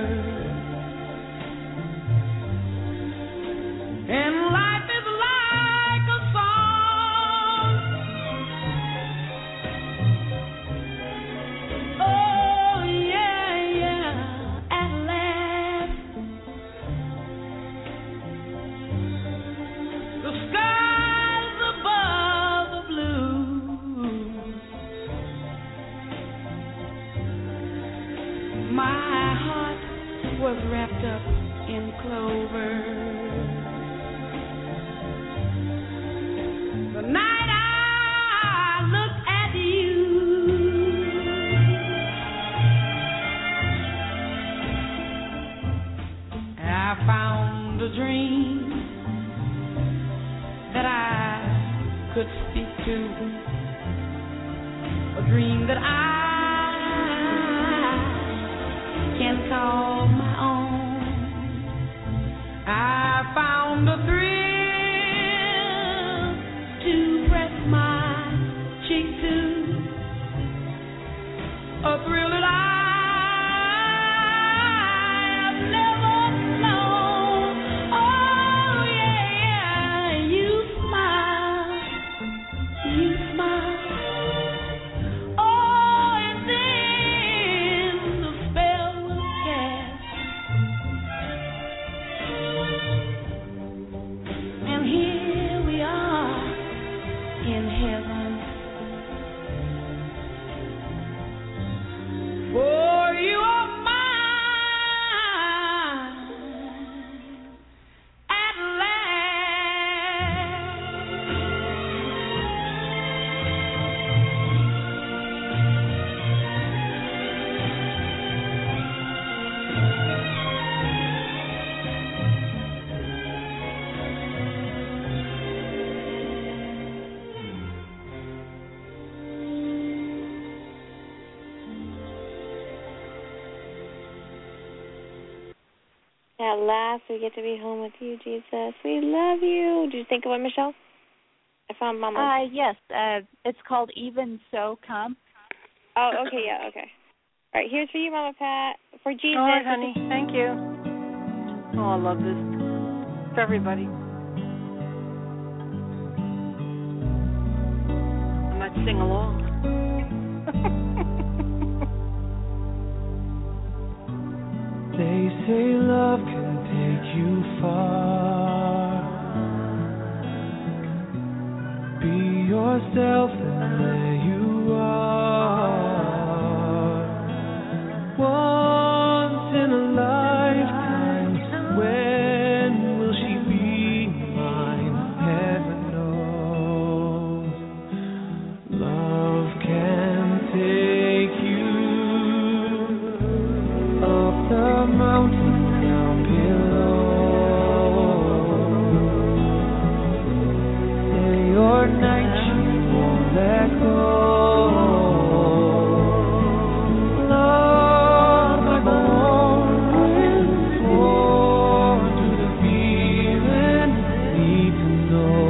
and life is like a song. Oh yeah, yeah, at last the skies above the blue. My heart was wrapped up in clover. The night I looked at you, I found a dream that I could speak to, a dream that I can call my own. I found a thrill to press my cheek to, a thrill that I've never known. Oh yeah, yeah, you smile, you smile. Oh, and then the spell was cast, and here we are in heaven. For you are mine at last. At last, we get to be home with you, Jesus. We love you. Did you think of it, Michelle? I found Mama. Uh, yes, uh, it's called Even So Come. Oh, okay, yeah, okay. All right, here's for you, Mama Pat. For Jesus. All right, honey. Thank you. Oh, I love this. For everybody. I might sing along. They say love can take you far. Be yourself and there you are. Once in a lifetime, when will she be mine? Heaven knows. Love can take you up the mountain down below. Day or night, she won't let go. Love like a warm wind, born to the feeling, need to know.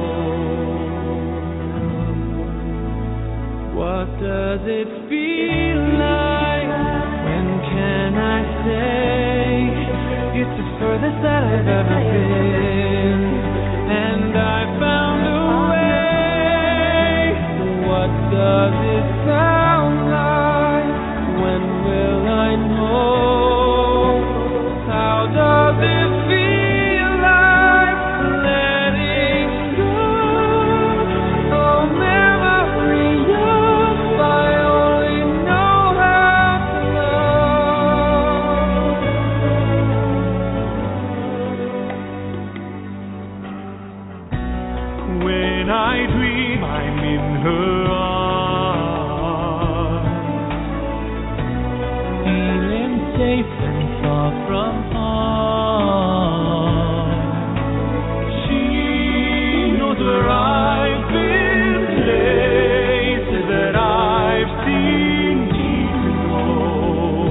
What does it feel like? When can I say it's the furthest that I've ever been, and I found a way? What does it sound like? When will I know? How does it feel like letting go? Oh, memory of I only know how to love. When I dream I'm in her arms, feeling safe and far from harm. She knows where I've been, places that I've seen, need to know.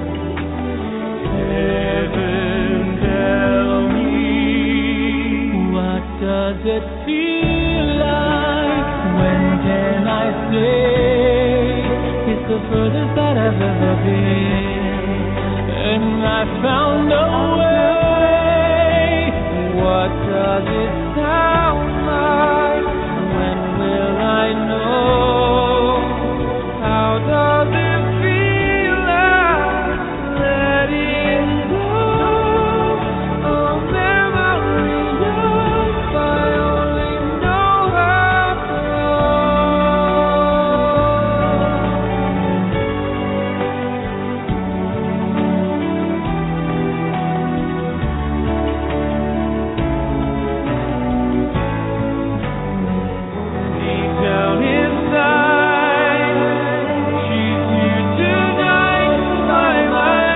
Heaven, tell me, what does it feel like? When can I say it's the furthest that I've ever been, I found a way. What does it sound like? When will I know? How does it feel like letting go? A memory of I only know how to deep down inside, she's here tonight by my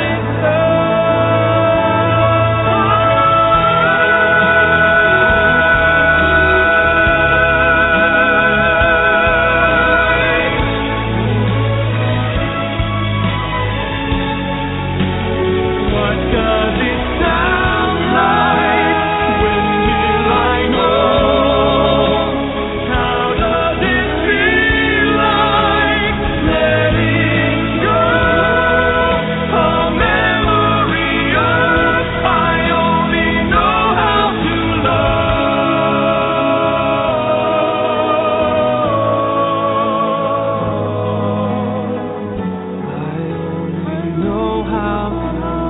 What does it sound like? When will I know? How does it feel like letting go? A memory of I only know how to love. I only know how to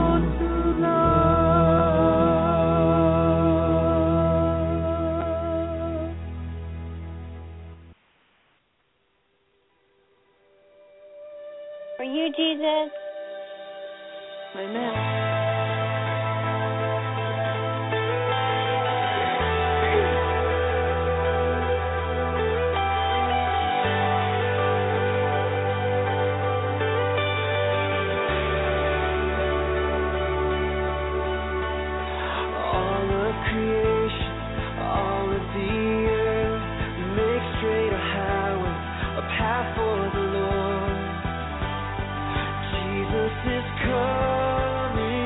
For you, Jesus. Amen. All of creation, all of the earth, make straight a highway, a path for the Lord. Jesus is coming.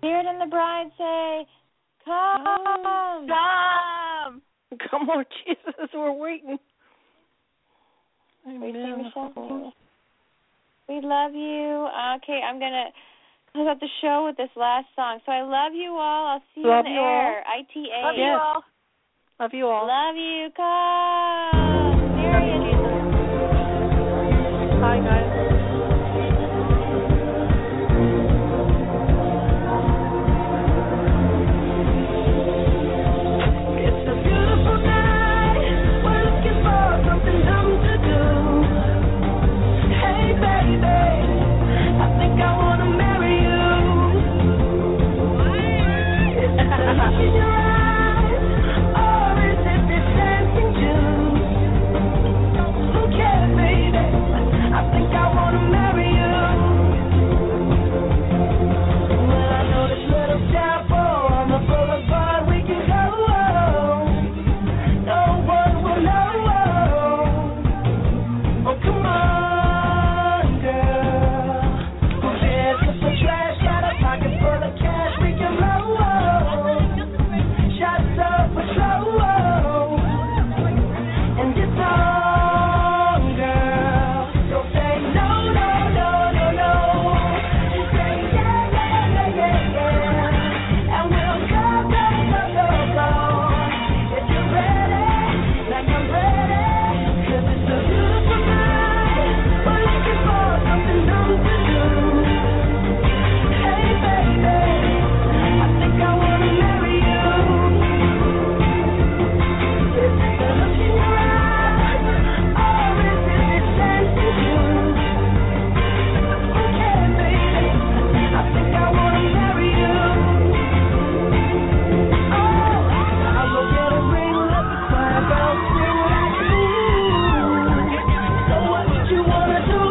Spirit and the bride say, come. Come. Come on, Jesus, we're waiting. We sing, Amen. Michelle? We love you. Okay, I'm going to close out the show with this last song. So I love you all. I'll see you Love in the you air. all. I T A. Love you Yes. all. Love you all. Love you. Come. Serious. Bye, guys. It's a beautiful night. We're looking for something dumb to do. Hey, baby, I think I wanna marry you. Is it the look in your eyes, or is it this dancing juice? Who cares, baby? I think I wanna marry you. Well, I know this little chapel on the boulevard we can go. No one will know. Oh, come on, girl. Who dares to put trash? Got a pocket full of cash we can blow. Shots of patrol. And it's on, girl. Don't say no, no, no, no, no. Just say yeah, yeah, yeah, yeah, yeah. And we'll go, go, go, go, go. If you're ready, like I'm ready. 'Cause it's a beautiful night. We're looking for something new to do. Hey, baby, I think I wanna marry you. Is it the look in your eyes, or is it this dancing juice? Who cares, baby? I think I wanna marry you. Oh, I will get a ring, let the choir bells sing like ooh. So what you wanna do?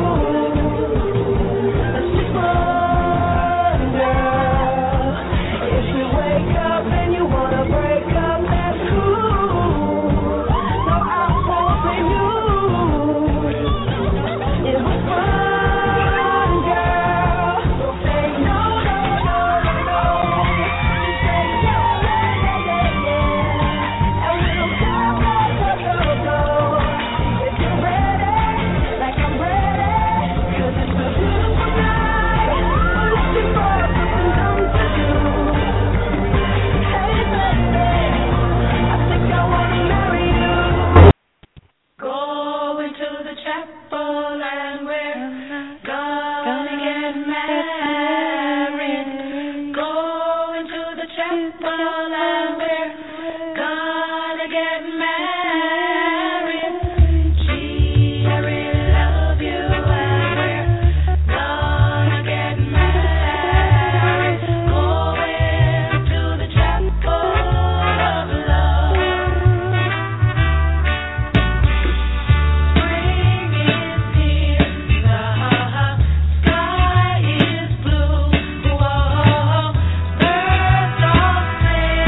Let's just run, girl. If we wake up and you wanna break up, that's cool. No, I won't blame you. It was fun, girl. Don't say no, no, no, no, no. Just say yeah, yeah, yeah, yeah, yeah. And we'll go, go, go, go, go. If you're ready, like I'm ready. 'Cause it's a beautiful night. We're looking for something dumb to do. Hey, baby, I think I wanna marry you. Going to the chapel and we're gonna get married. Going to the chapel and we're gonna get married. Gee, I really love you and we're gonna get married. Going to the chapel of love. Spring is here, the sky is blue. Whoa, birds all sing.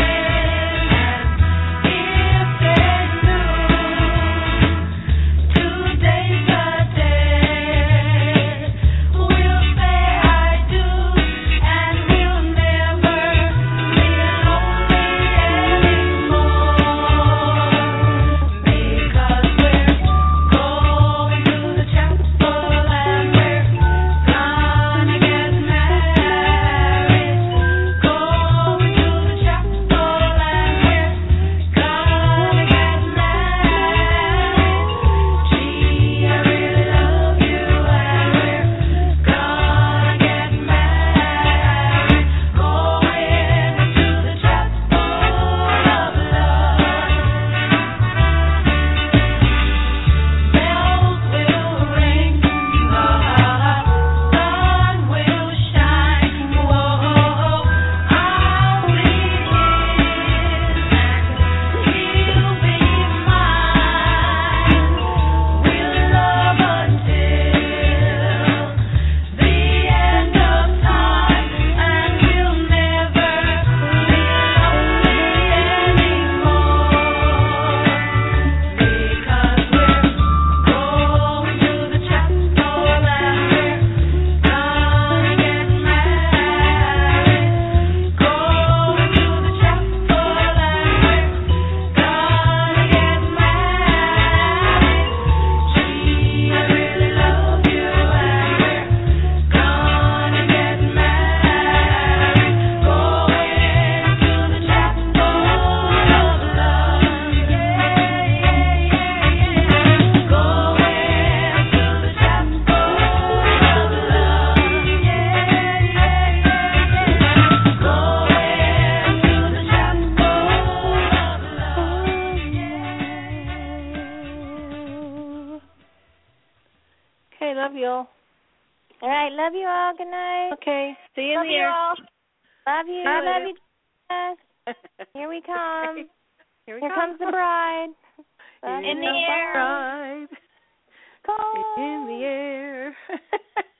All right. Love you all. Good night. Okay. See you Love in the you air. all. Love you. Bye. Love you. Jesus. Here we come. Here, we Here come. comes the bride. Love Here In you. the comes air. bride. Go. In the air.